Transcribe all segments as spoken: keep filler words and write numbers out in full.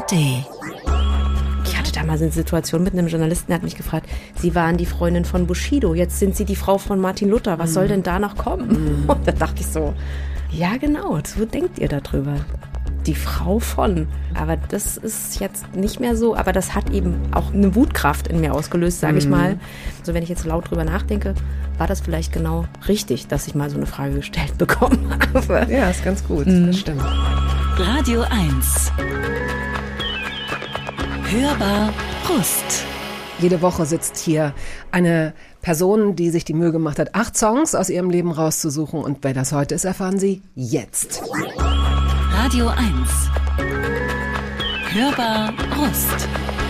A R D. Ich hatte damals eine Situation mit einem Journalisten, der hat mich gefragt, Sie waren die Freundin von Bushido, jetzt sind Sie die Frau von Martin Luther, was mhm. soll denn da noch kommen? Mhm. Und da dachte ich so, ja genau, so denkt ihr darüber. Die Frau von. Aber das ist jetzt nicht mehr so, aber das hat eben auch eine Wutkraft in mir ausgelöst, sage mhm. ich mal. Also wenn ich jetzt laut drüber nachdenke, war das vielleicht genau richtig, dass ich mal so eine Frage gestellt bekommen habe. Ja, ist ganz gut, mhm. das stimmt. Radio eins. Hörbar Brust. Jede Woche sitzt hier eine Person, die sich die Mühe gemacht hat, acht Songs aus ihrem Leben rauszusuchen. Und wer das heute ist, erfahren Sie jetzt. Radio eins. Hörbar Brust.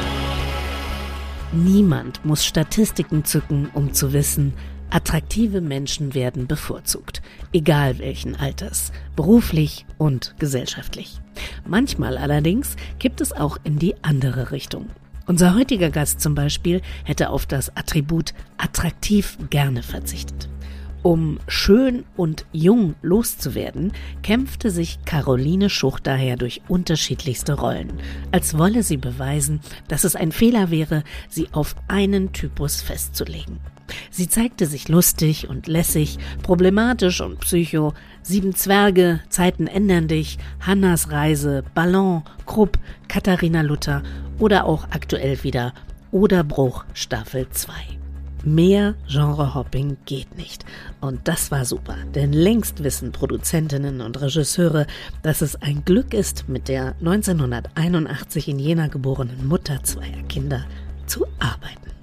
Niemand muss Statistiken zücken, um zu wissen, attraktive Menschen werden bevorzugt, egal welchen Alters, beruflich und gesellschaftlich. Manchmal allerdings kippt es auch in die andere Richtung. Unser heutiger Gast zum Beispiel hätte auf das Attribut attraktiv gerne verzichtet. Um schön und jung loszuwerden, kämpfte sich Caroline Schuch daher durch unterschiedlichste Rollen, als wolle sie beweisen, dass es ein Fehler wäre, sie auf einen Typus festzulegen. Sie zeigte sich lustig und lässig, problematisch und psycho, Sieben Zwerge, Zeiten ändern dich, Hannas Reise, Ballon, Krupp, Katharina Luther oder auch aktuell wieder Oderbruch Staffel zwei. Mehr Genrehopping geht nicht. Und das war super, denn längst wissen Produzentinnen und Regisseure, dass es ein Glück ist, mit der neunzehnhunderteinundachtzig in Jena geborenen Mutter zweier Kinder zu arbeiten.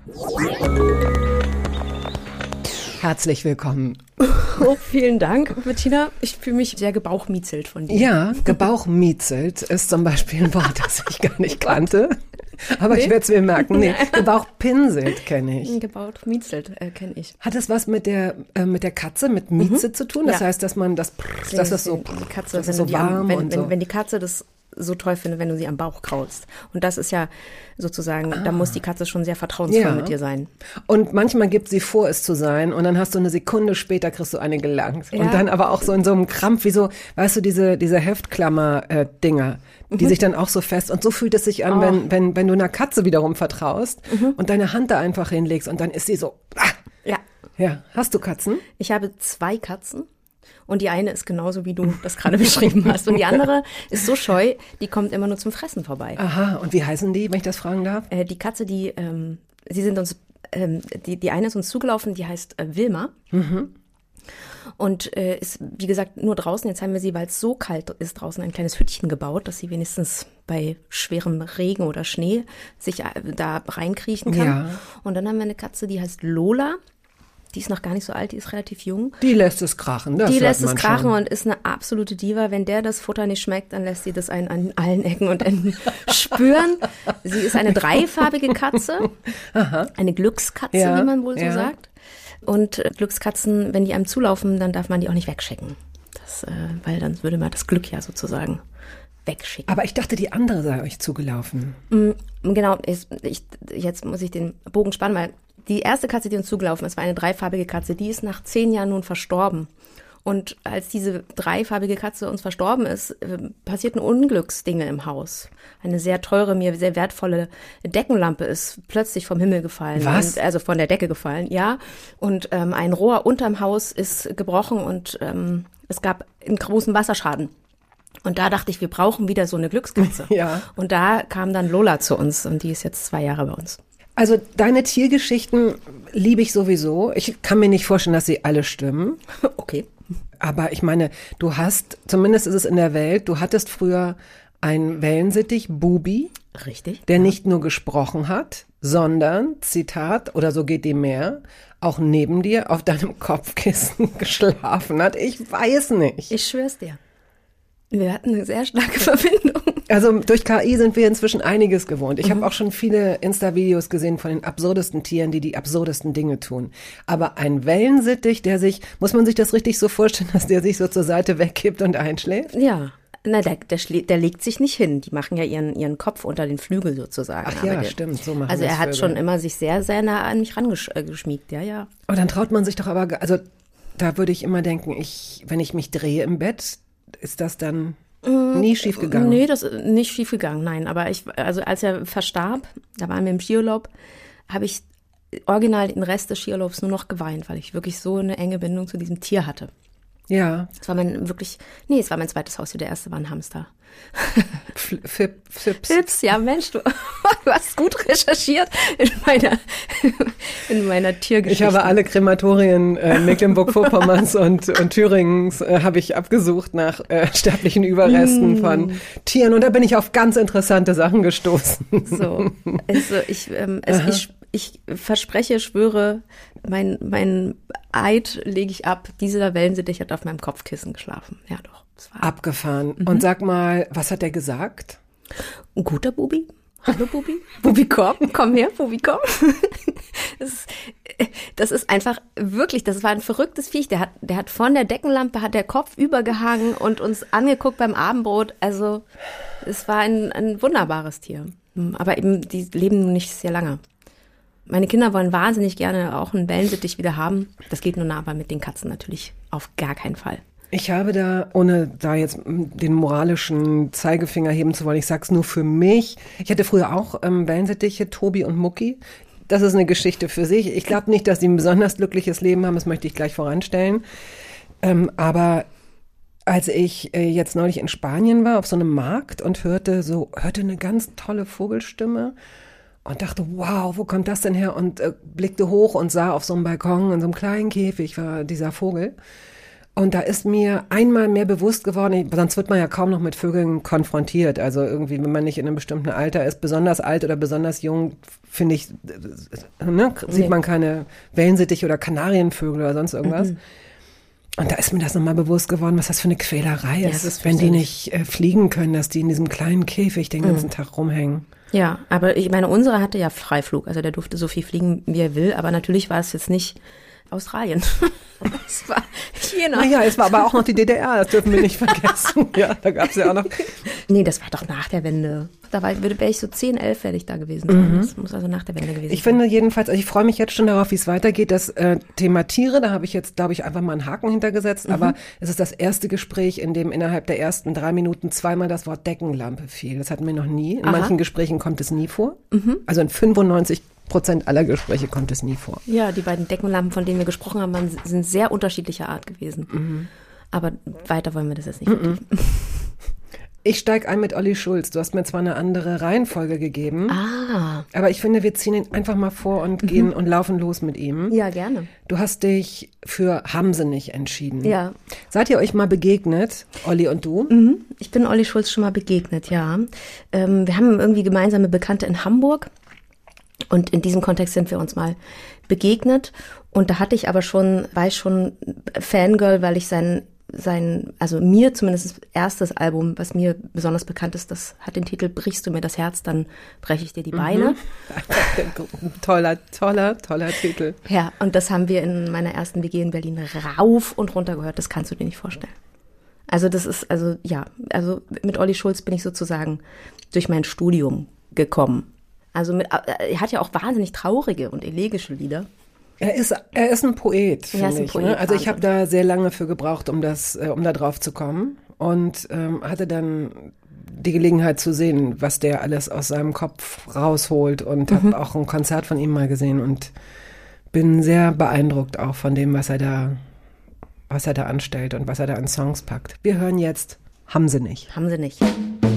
Herzlich willkommen. Oh, vielen Dank, Bettina. Ich fühle mich sehr gebauchmietzelt von dir. Ja, gebauchmietzelt ist zum Beispiel ein Wort, das ich gar nicht kannte. Aber nee? Ich werde es mir merken. Nee, gebauchpinselt kenne ich. Gebauchmietzelt äh, kenne ich. Hat das was mit der äh, mit der Katze, mit Mieze mhm. zu tun? Das ja. heißt, dass man das, prrr, dass das so, die Katze, das ist so warm am, wenn, und wenn, so. Wenn die Katze das so toll findet, wenn du sie am Bauch kraulst. Und das ist ja sozusagen, ah. da muss die Katze schon sehr vertrauensvoll ja. mit dir sein. Und manchmal gibt sie vor, es zu sein, und dann hast du eine Sekunde später, kriegst du eine gelangt. Ja. Und dann aber auch so in so einem Krampf, wie so, weißt du, diese, diese Heftklammer-Dinger, äh, die mhm. sich dann auch so fest, und so fühlt es sich an, oh. wenn, wenn, wenn du einer Katze wiederum vertraust mhm. und deine Hand da einfach hinlegst und dann ist sie so, ah. Ja. Ja. Hast du Katzen? Ich habe zwei Katzen. Und die eine ist genauso, wie du das gerade beschrieben hast. Und die andere ist so scheu, die kommt immer nur zum Fressen vorbei. Aha, und wie heißen die, wenn ich das fragen darf? Äh, die Katze, die, ähm, sie sind uns, ähm, die, die eine ist uns zugelaufen, die heißt äh, Wilma. Mhm. Und äh, ist, wie gesagt, nur draußen. Jetzt haben wir sie, weil es so kalt ist, draußen ein kleines Hüttchen gebaut, dass sie wenigstens bei schwerem Regen oder Schnee sich äh, da reinkriechen kann. Ja. Und dann haben wir eine Katze, die heißt Lola. Die ist noch gar nicht so alt, die ist relativ jung. Die lässt es krachen. Das die lässt es man krachen schon. Und ist eine absolute Diva. Wenn der das Futter nicht schmeckt, dann lässt sie das einen an allen Ecken und Enden spüren. Sie ist eine dreifarbige Katze, Aha. eine Glückskatze, ja, wie man wohl so ja. sagt. Und äh, Glückskatzen, wenn die einem zulaufen, dann darf man die auch nicht wegschicken. Das, äh, weil dann würde man das Glück ja sozusagen wegschicken. Aber ich dachte, die andere sei euch zugelaufen. Mm, genau, ich, ich, jetzt muss ich den Bogen spannen, weil die erste Katze, die uns zugelaufen ist, war eine dreifarbige Katze. Die ist nach zehn Jahren nun verstorben. Und als diese dreifarbige Katze uns verstorben ist, passierten Unglücksdinge im Haus. Eine sehr teure, mir sehr wertvolle Deckenlampe ist plötzlich vom Himmel gefallen. Was? Und, also von der Decke gefallen, ja. Und ähm, ein Rohr unterm Haus ist gebrochen und ähm, es gab einen großen Wasserschaden. Und da dachte ich, wir brauchen wieder so eine Glückskatze. Ja. Und da kam dann Lola zu uns und die ist jetzt zwei Jahre bei uns. Also deine Tiergeschichten liebe ich sowieso. Ich kann mir nicht vorstellen, dass sie alle stimmen. Okay. Aber ich meine, du hast, zumindest ist es in der Welt, du hattest früher einen Wellensittich, Bubi. Richtig. Der ja. nicht nur gesprochen hat, sondern, Zitat, oder so geht dem mehr, auch neben dir auf deinem Kopfkissen geschlafen hat. Ich weiß nicht. Ich schwör's dir. Wir hatten eine sehr starke Verbindung. Also durch K I sind wir inzwischen einiges gewohnt. Ich mhm. habe auch schon viele Insta-Videos gesehen von den absurdesten Tieren, die die absurdesten Dinge tun. Aber ein Wellensittich, der sich, muss man sich das richtig so vorstellen, dass der sich so zur Seite wegkippt und einschläft? Ja, na, der, der, der legt sich nicht hin. Die machen ja ihren, ihren Kopf unter den Flügel sozusagen. Ach ja, der, stimmt, so machen Also er hat Vögel. schon immer sich sehr, sehr nah an mich rangeschmiegt, ja, ja. Aber dann traut man sich doch aber, also da würde ich immer denken, ich, wenn ich mich drehe im Bett, ist das dann... Nie schief gegangen? Nee, das ist nicht schief gegangen, nein. Aber ich, also als er verstarb, da waren wir im Skiurlaub, habe ich original den Rest des Skiurlaubs nur noch geweint, weil ich wirklich so eine enge Bindung zu diesem Tier hatte. Ja. Es war mein wirklich, nee, es war mein zweites Haustier, der erste war ein Hamster. Fip, Fips. Fips, ja Mensch, du, du hast gut recherchiert in meiner, in meiner Tiergeschichte. Ich habe alle Krematorien äh, Mecklenburg-Vorpommerns und, und Thüringens äh, habe ich abgesucht nach äh, sterblichen Überresten mm. von Tieren und da bin ich auf ganz interessante Sachen gestoßen. So, also ich, ähm, es, ich, ich verspreche, schwöre, mein, mein Eid lege ich ab, dieser Wellensittich hat auf meinem Kopfkissen geschlafen. Ja doch. Abgefahren. Mhm. Und sag mal, was hat er gesagt? Ein guter Bubi. Hallo Bubi. Bubi, komm, komm her, Bubi, komm. Das ist, das ist einfach wirklich, das war ein verrücktes Viech. Der hat, der hat von der Deckenlampe, hat der Kopf übergehangen und uns angeguckt beim Abendbrot. Also es war ein, ein wunderbares Tier. Aber eben, die leben nicht sehr lange. Meine Kinder wollen wahnsinnig gerne auch einen Wellensittich wieder haben. Das geht nun aber mit den Katzen natürlich auf gar keinen Fall. Ich habe da, ohne da jetzt den moralischen Zeigefinger heben zu wollen, ich sag's nur für mich. Ich hatte früher auch ähm, Wellensittiche, Tobi und Mucki. Das ist eine Geschichte für sich. Ich glaube nicht, dass die ein besonders glückliches Leben haben, das möchte ich gleich voranstellen. Ähm, aber als ich äh, jetzt neulich in Spanien war, auf so einem Markt und hörte so, hörte eine ganz tolle Vogelstimme und dachte, wow, wo kommt das denn her? Und äh, blickte hoch und sah auf so einem Balkon, in so einem kleinen Käfig war dieser Vogel. Und da ist mir einmal mehr bewusst geworden, sonst wird man ja kaum noch mit Vögeln konfrontiert. Also irgendwie, wenn man nicht in einem bestimmten Alter ist, besonders alt oder besonders jung, finde ich, ne, sieht nee. man keine Wellensittiche oder Kanarienvögel oder sonst irgendwas. Mhm. Und da ist mir das nochmal bewusst geworden, was das für eine Quälerei ist, ja, ist wenn die nicht äh, fliegen können, dass die in diesem kleinen Käfig den ganzen mhm. Tag rumhängen. Ja, aber ich meine, unsere hatte ja Freiflug, also der durfte so viel fliegen, wie er will, aber natürlich war es jetzt nicht Australien. Es war China. Naja, es war aber auch noch die D D R, das dürfen wir nicht vergessen. Ja, da gab es ja auch noch. Nee, das war doch nach der Wende. Da war, wäre ich so zehn, elf werde ich da gewesen sein. Mhm. Das muss also nach der Wende gewesen sein. Ich finde jedenfalls, also ich freue mich jetzt schon darauf, wie es weitergeht. Das äh, Thema Tiere, da habe ich jetzt, glaube ich, einfach mal einen Haken hintergesetzt. Mhm. Aber es ist das erste Gespräch, in dem innerhalb der ersten drei Minuten zweimal das Wort Deckenlampe fiel. Das hatten wir noch nie. In Aha. manchen Gesprächen kommt es nie vor. Mhm. Also in fünfundneunzig Prozent aller Gespräche kommt es nie vor. Ja, die beiden Deckenlampen, von denen wir gesprochen haben, waren, sind sehr unterschiedlicher Art gewesen. Mhm. Aber weiter wollen wir das jetzt nicht vertiefen. Mhm. Ich steige ein mit Olli Schulz. Du hast mir zwar eine andere Reihenfolge gegeben, ah. aber ich finde, wir ziehen ihn einfach mal vor und gehen mhm. und laufen los mit ihm. Ja, gerne. Du hast dich für Haben sie nicht entschieden. Ja. Seid ihr euch mal begegnet, Olli und du? Mhm. Ich bin Olli Schulz schon mal begegnet, ja. Ähm, wir haben irgendwie gemeinsame Bekannte in Hamburg. Und in diesem Kontext sind wir uns mal begegnet. Und da hatte ich aber schon, war ich schon Fangirl, weil ich sein, sein, also mir zumindest das erstes Album, was mir besonders bekannt ist, das hat den Titel Brichst du mir das Herz, dann breche ich dir die Beine. Mhm. toller, toller, toller Titel. Ja, und das haben wir in meiner ersten W G in Berlin rauf und runter gehört. Das kannst du dir nicht vorstellen. Also das ist, also ja, also mit Olli Schulz bin ich sozusagen durch mein Studium gekommen. Also mit, er hat ja auch wahnsinnig traurige und elegische Lieder. Er ist, er ist ein Poet, finde ein ich. Poet, Ne? Also ich habe da sehr lange für gebraucht, um das, äh, um da drauf zu kommen. Und ähm, hatte dann die Gelegenheit zu sehen, was der alles aus seinem Kopf rausholt. Und mhm. habe auch ein Konzert von ihm mal gesehen und bin sehr beeindruckt auch von dem, was er da, was er da anstellt und was er da an Songs packt. Wir hören jetzt Haben sie nicht. Haben sie nicht.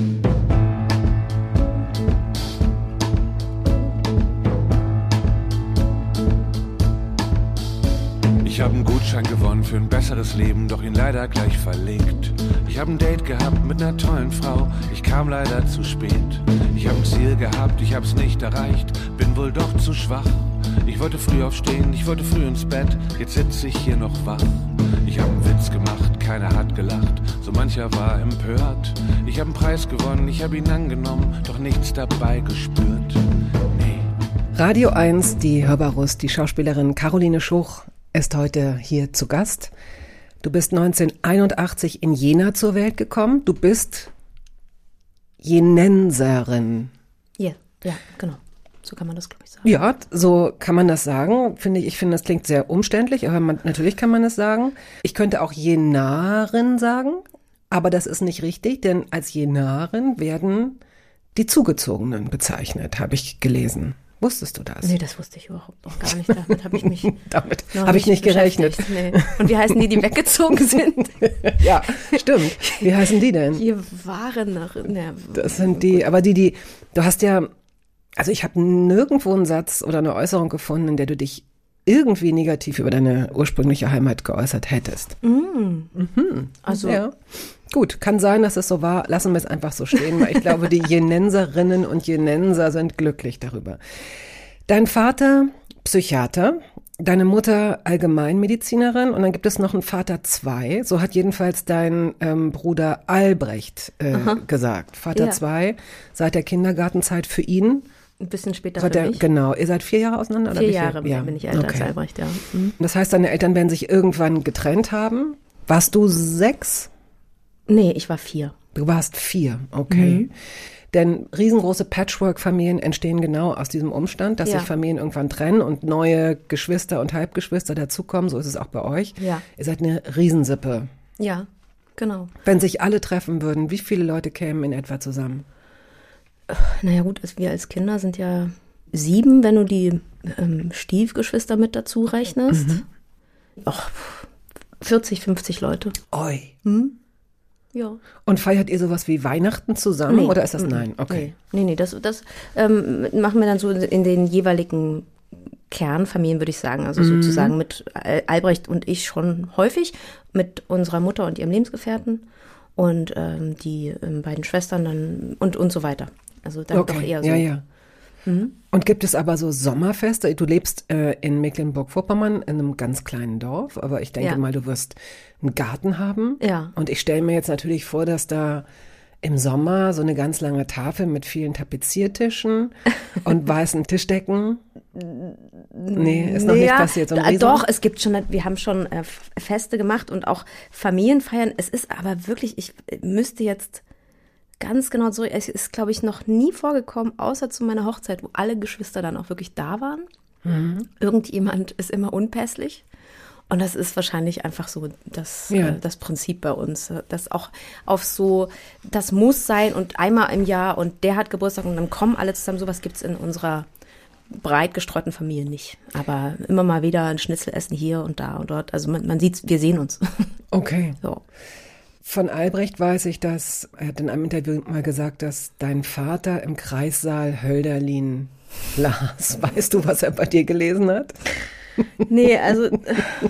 Ich habe einen Gutschein gewonnen für ein besseres Leben, doch ihn leider gleich verlegt. Ich habe ein Date gehabt mit einer tollen Frau, ich kam leider zu spät. Ich habe ein Ziel gehabt, ich hab's nicht erreicht, bin wohl doch zu schwach. Ich wollte früh aufstehen, ich wollte früh ins Bett, jetzt sitze ich hier noch wach. Ich habe einen Witz gemacht, keiner hat gelacht, so mancher war empört. Ich habe einen Preis gewonnen, ich habe ihn angenommen, doch nichts dabei gespürt. Nee. Radio eins, die Hörbarus, die Schauspielerin Caroline Schuch ist heute hier zu Gast. Du bist neunzehnhunderteinundachtzig in Jena zur Welt gekommen. Du bist Jenenserin. Ja, ja, genau. So kann man das, glaube ich, sagen. Ja, so kann man das sagen. Finde ich, ich finde, das klingt sehr umständlich, aber man, natürlich kann man es sagen. Ich könnte auch Jenarin sagen. Aber das ist nicht richtig, denn als Jenarin werden die Zugezogenen bezeichnet, habe ich gelesen. Wusstest du das? Nee, das wusste ich überhaupt noch gar nicht. Damit habe ich mich Damit habe ich nicht gerechnet. Nee. Und wie heißen die, die weggezogen sind? Ja, stimmt. Wie heißen die denn? Die waren nach... Ne, das sind die, aber die, die, du hast ja, also ich habe nirgendwo einen Satz oder eine Äußerung gefunden, in der du dich irgendwie negativ über deine ursprüngliche Heimat geäußert hättest. Mm. Mhm. Also... Ja. Gut, kann sein, dass es so war. Lassen wir es einfach so stehen, weil ich glaube, die Jenenserinnen und Jenenser sind glücklich darüber. Dein Vater, Psychiater, deine Mutter Allgemeinmedizinerin und dann gibt es noch einen Vater zwei. So hat jedenfalls dein ähm, Bruder Albrecht äh, gesagt. Vater Ja. zwei, seit der Kindergartenzeit für ihn. Ein bisschen später Seit für der, mich. genau, ihr seid vier Jahre auseinander? Vier oder wie Jahre viel? Ja. bin ich älter als Okay. Albrecht, ja. Mhm. Das heißt, deine Eltern werden sich irgendwann getrennt haben. Warst du sechs? Nee, ich war vier. Du warst vier, okay. Mhm. Denn riesengroße Patchwork-Familien entstehen genau aus diesem Umstand, dass Ja. sich Familien irgendwann trennen und neue Geschwister und Halbgeschwister dazukommen. So ist es auch bei euch. Ja. Ihr seid eine Riesensippe. Ja, genau. Wenn sich alle treffen würden, wie viele Leute kämen in etwa zusammen? Naja gut, also wir als Kinder sind ja sieben, wenn du die ähm, Stiefgeschwister mit dazu rechnest. Mhm. Och, vierzig, fünfzig Leute. Oi. Hm? Ja. Und feiert ihr sowas wie Weihnachten zusammen Nee. oder ist das nein? Okay. Nee, nee, nee das, das ähm, machen wir dann so in den jeweiligen Kernfamilien, würde ich sagen. Also Mhm. sozusagen mit Al- Albrecht und ich schon häufig, mit unserer Mutter und ihrem Lebensgefährten und ähm, die ähm, beiden Schwestern dann und, und so weiter. Also dann Okay. doch eher so. Ja, ja. Mhm. Und gibt es aber so Sommerfeste? Du lebst äh, in Mecklenburg-Vorpommern in einem ganz kleinen Dorf, aber ich denke Ja. mal, du wirst einen Garten haben. Ja. Und ich stelle mir jetzt natürlich vor, dass da im Sommer so eine ganz lange Tafel mit vielen Tapeziertischen und weißen Tischdecken. Nee, ist noch nicht Ja, passiert. So ein d- Riesen- doch, es gibt schon, wir haben schon äh, F- Feste gemacht und auch Familienfeiern. Es ist aber wirklich, ich müsste jetzt ganz genau zurück, es ist, glaube ich, noch nie vorgekommen, außer zu meiner Hochzeit, wo alle Geschwister dann auch wirklich da waren. Mhm. Irgendjemand ist immer unpässlich. Und das ist wahrscheinlich einfach so das, Ja. äh, das Prinzip bei uns, äh, das auch auf so, das muss sein und einmal im Jahr und der hat Geburtstag und dann kommen alle zusammen. Sowas gibt's in unserer breit gestreuten Familie nicht. Aber immer mal wieder ein Schnitzel essen hier und da und dort. Also man, man sieht, wir sehen uns. Okay. So. Von Albrecht weiß ich, dass, er hat in einem Interview mal gesagt, dass dein Vater im Kreissaal Hölderlin las. Weißt du, was er bei dir gelesen hat? Nee, also äh,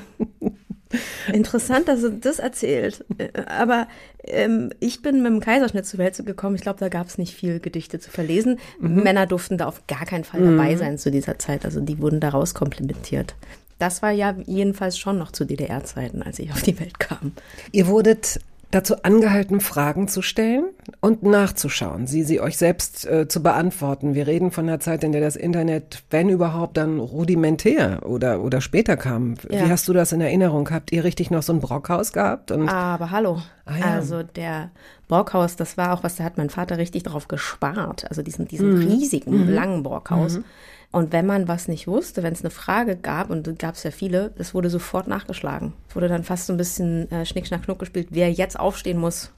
interessant, dass er das erzählt. Äh, Aber ähm, ich bin mit dem Kaiserschnitt zur Welt gekommen. Ich glaube, da gab es nicht viel Gedichte zu verlesen. Mhm. Männer durften da auf gar keinen Fall dabei sein zu dieser Zeit. Also die wurden daraus komplimentiert. Das war ja jedenfalls schon noch zu D D R-Zeiten, als ich auf die Welt kam. Ihr wurdet dazu angehalten, Fragen zu stellen und nachzuschauen, sie, sie euch selbst äh, zu beantworten. Wir reden von einer Zeit, in der das Internet, wenn überhaupt, dann rudimentär oder, oder später kam. Ja. Wie hast du das in Erinnerung? Habt ihr richtig noch so ein Brockhaus gehabt? Und Aber hallo. Ah, ja. Also der Brockhaus, das war auch was, da hat mein Vater richtig drauf gespart. Also diesen, diesen Mhm. riesigen, langen Brockhaus. Und wenn man was nicht wusste, wenn es eine Frage gab, und da gab es ja viele, das wurde sofort nachgeschlagen. Es wurde dann fast so ein bisschen äh, Schnick, Schnack, Schnuck gespielt, wer jetzt aufstehen muss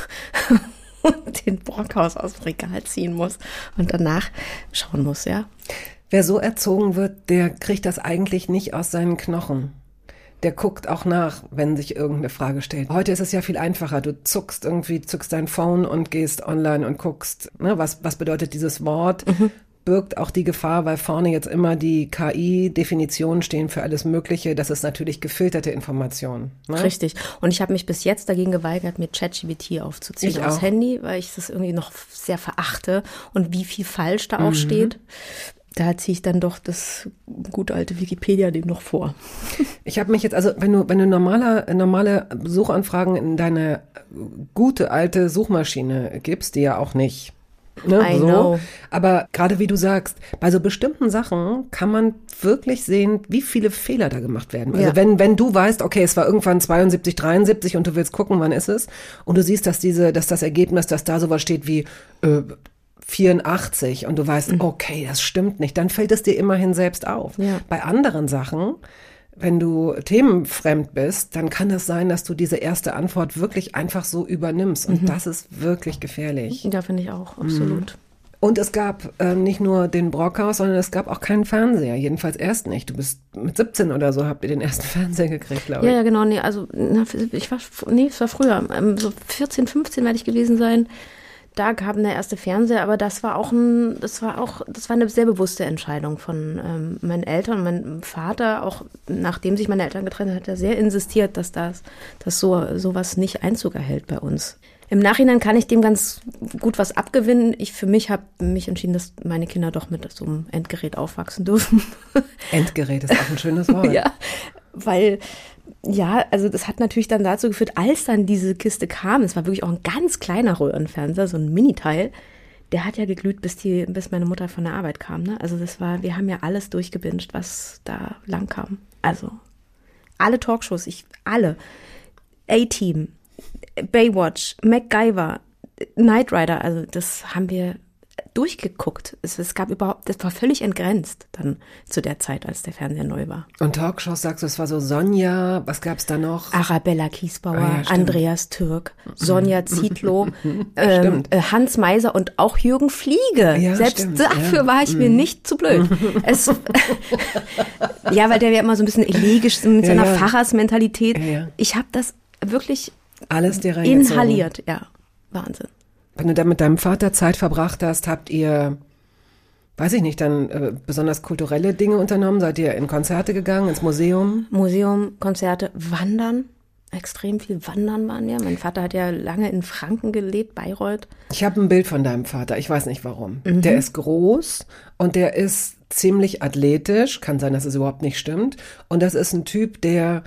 und den Brockhaus aus dem Regal ziehen muss und danach schauen muss, ja. wer so erzogen wird, der kriegt das eigentlich nicht aus seinen Knochen. Der guckt auch nach, wenn sich irgendeine Frage stellt. Heute ist es ja viel einfacher. Du zuckst irgendwie, zückst dein Phone und gehst online und guckst, ne, was, was bedeutet dieses Wort? Mhm. Birgt auch die Gefahr, weil vorne jetzt immer die K I-Definitionen stehen für alles Mögliche. Das ist natürlich gefilterte Information. Ne? Richtig. Und ich habe mich bis jetzt dagegen geweigert, mir ChatGPT aufzuziehen Ich aufs auch. Handy, weil ich das irgendwie noch sehr verachte und wie viel falsch da Mhm. auch steht. Da ziehe ich dann doch das gute alte Wikipedia dem noch vor. Ich habe mich jetzt, also wenn du, wenn du normale, normale Suchanfragen in deine gute alte Suchmaschine gibst, die ja auch nicht, ne, I so. know. Aber gerade wie du sagst, bei so bestimmten Sachen kann man wirklich sehen, wie viele Fehler da gemacht werden. Also Ja. wenn, wenn du weißt, okay, es war irgendwann zweiundsiebzig, dreiundsiebzig und du willst gucken, wann ist es, und du siehst, dass diese, dass das Ergebnis, dass da sowas steht wie, äh, vierundachtzig und du weißt, okay, das stimmt nicht, dann fällt es dir immerhin selbst auf. Ja. Bei anderen Sachen wenn du themenfremd bist, dann kann es sein, dass du diese erste Antwort wirklich einfach so übernimmst. Und mhm. das ist wirklich gefährlich. Ja, finde ich auch, absolut. Mhm. Und es gab äh, nicht nur den Brockhaus, sondern es gab auch keinen Fernseher. Jedenfalls erst nicht. Du bist mit siebzehn oder so, habt ihr den ersten Fernseher gekriegt, glaube ich. Ja, ja, genau. Nee, also ich war, nee, es war früher. So vierzehn, fünfzehn werde ich gewesen sein. Da kam der erste Fernseher, aber das war auch ein, das war auch, das war eine sehr bewusste Entscheidung von ähm, meinen Eltern und meinem Vater. Auch nachdem sich meine Eltern getrennt haben, hat er sehr insistiert, dass das, dass so sowas nicht Einzug erhält bei uns. Im Nachhinein kann ich dem ganz gut was abgewinnen. Ich für mich habe mich entschieden, dass meine Kinder doch mit so einem Endgerät aufwachsen dürfen. Endgerät ist auch ein schönes Wort. Ja, weil, ja, also das hat natürlich dann dazu geführt, als dann diese Kiste kam, es war wirklich auch ein ganz kleiner Röhrenfernseher, so ein Miniteil, der hat ja geglüht, bis die, bis meine Mutter von der Arbeit kam. Ne? Also das war, wir haben ja alles durchgebinged, was da lang kam. Also alle Talkshows, ich, alle. A-Team. Baywatch, MacGyver, Knight Rider, also das haben wir durchgeguckt. Es, es gab überhaupt, das war völlig entgrenzt dann zu der Zeit, als der Fernseher neu war. Und Talkshows, sagst du, es war so Sonja, was gab's da noch? Arabella Kiesbauer, ah, ja, Andreas Türk, Sonja Zietlow, ähm, Hans Meiser und auch Jürgen Fliege. Ja, Selbst stimmt, dafür ja. war ich mir nicht zu blöd. Es, ja, weil der ja immer so ein bisschen elegisch mit seiner ja, ja. Pfarrersmentalität. Ja, ja. Ich habe das wirklich alles dir inhaliert, ja. Wahnsinn. Wenn du da mit deinem Vater Zeit verbracht hast, habt ihr, weiß ich nicht, dann äh, besonders kulturelle Dinge unternommen? Seid ihr in Konzerte gegangen, ins Museum? Museum, Konzerte, Wandern. Extrem viel Wandern waren ja. Mein Vater hat ja lange in Franken gelebt, Bayreuth. Ich habe ein Bild von deinem Vater, ich weiß nicht warum. Mhm. Der ist groß und der ist ziemlich athletisch. Kann sein, dass es überhaupt nicht stimmt. Und das ist ein Typ, der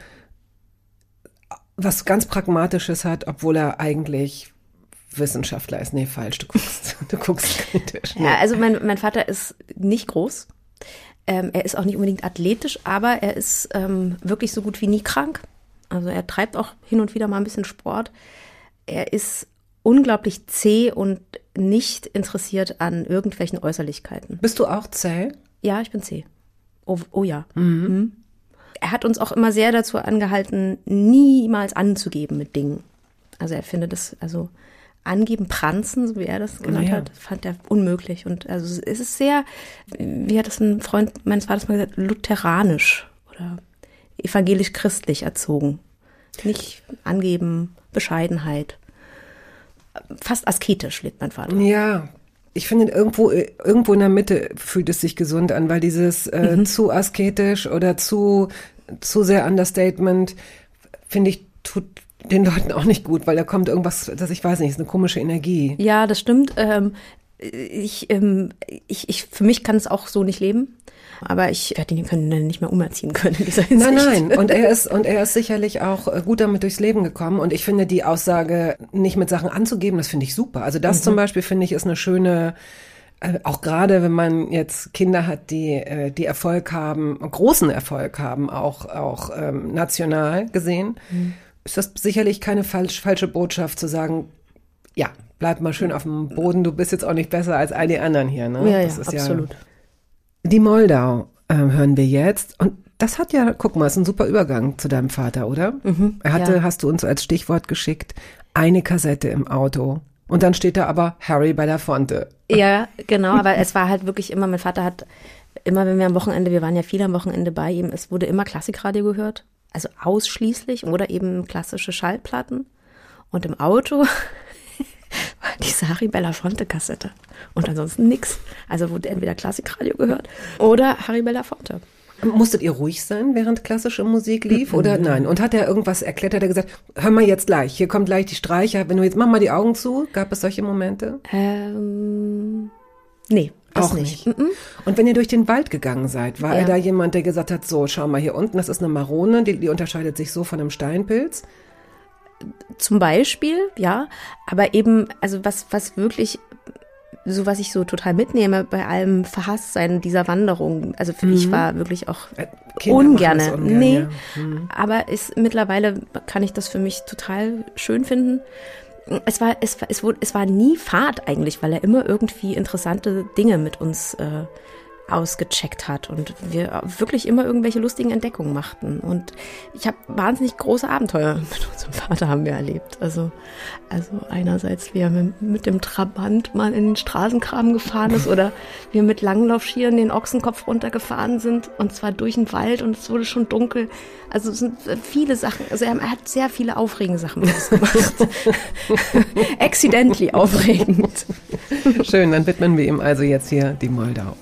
was ganz Pragmatisches hat, obwohl er eigentlich Wissenschaftler ist. Nee, falsch, du guckst, du guckst kritisch. Nee. Ja, also mein, mein Vater ist nicht groß. Ähm, er ist auch nicht unbedingt athletisch, aber er ist ähm, wirklich so gut wie nie krank. Also er treibt auch hin und wieder mal ein bisschen Sport. Er ist unglaublich zäh und nicht interessiert an irgendwelchen Äußerlichkeiten. Bist du auch zäh? Ja, ich bin zäh. Oh, oh ja. Mhm. Mhm. Er hat uns auch immer sehr dazu angehalten, niemals anzugeben mit Dingen. Also er findet das, also angeben, pranzen, so wie er das genannt ja. hat, fand er unmöglich. Und also es ist sehr, wie hat das ein Freund meines Vaters mal gesagt, lutheranisch oder evangelisch-christlich erzogen. Nicht angeben, Bescheidenheit. Fast asketisch lebt mein Vater. Ja, ich finde, irgendwo, irgendwo in der Mitte fühlt es sich gesund an, weil dieses äh, mhm. zu asketisch oder zu, zu sehr Understatement, finde ich, tut den Leuten auch nicht gut, weil da kommt irgendwas, das ich weiß nicht, ist eine komische Energie. Ja, das stimmt. Ähm, ich, ähm, ich, ich, für mich kann es auch so nicht leben. Aber ich werde ihn können nicht mehr umerziehen können in dieser Hinsicht. Nein, nein. Und er ist, und er ist sicherlich auch gut damit durchs Leben gekommen. Und ich finde die Aussage, nicht mit Sachen anzugeben, das finde ich super. Also das mhm. zum Beispiel finde ich ist eine schöne, äh, auch gerade wenn man jetzt Kinder hat, die, äh, die Erfolg haben, großen Erfolg haben, auch, auch ähm, national gesehen, mhm. ist das sicherlich keine falsch, falsche Botschaft zu sagen, ja, bleib mal schön auf dem Boden, du bist jetzt auch nicht besser als all die anderen hier. Ne? Ja, das ja, ist absolut. Ja, die Moldau äh, hören wir jetzt und das hat ja, guck mal, ist ein super Übergang zu deinem Vater, oder? Mhm, er hatte, ja. hast du uns als Stichwort geschickt, eine Kassette im Auto und dann steht da aber Harry Belafonte. Ja, genau, aber es war halt wirklich immer, mein Vater hat immer, wenn wir am Wochenende, wir waren ja viel am Wochenende bei ihm, es wurde immer Klassikradio gehört, also ausschließlich oder eben klassische Schallplatten und im Auto diese Harry Belafonte Kassette und ansonsten nix. Also wurde entweder Klassikradio gehört oder Harry Belafonte. Musstet ihr ruhig sein, während klassische Musik lief mhm. oder nein? Und hat er irgendwas erklärt? Hat er gesagt, hör mal jetzt gleich, hier kommt gleich die Streicher, wenn du jetzt, mach mal die Augen zu. Gab es solche Momente? Ähm, nee. Auch nicht. nicht. Und wenn ihr durch den Wald gegangen seid, war ja. er da jemand, der gesagt hat, so, schau mal hier unten, das ist eine Marone, die, die unterscheidet sich so von einem Steinpilz? Zum Beispiel, ja, aber eben, also was, was wirklich, so was ich so total mitnehme bei allem Verhasstsein dieser Wanderung, also für mhm. mich war wirklich auch Kinder ungerne, ungern, nee, ja. mhm. aber ist, mittlerweile kann ich das für mich total schön finden. Es war, es war, es wurde, es war nie Fahrt eigentlich, weil er immer irgendwie interessante Dinge mit uns äh, ausgecheckt hat und wir wirklich immer irgendwelche lustigen Entdeckungen machten. Und ich habe wahnsinnig große Abenteuer mit unserem Vater haben wir erlebt. Also, also einerseits, wie er mit, mit dem Trabant mal in den Straßengraben gefahren ist oder wir mit Langlaufskiern den Ochsenkopf runtergefahren sind und zwar durch den Wald und es wurde schon dunkel. Also es sind viele Sachen, also er hat sehr viele aufregende Sachen mit uns gemacht. Accidentally aufregend. Schön, dann widmen wir ihm also jetzt hier die Moldau.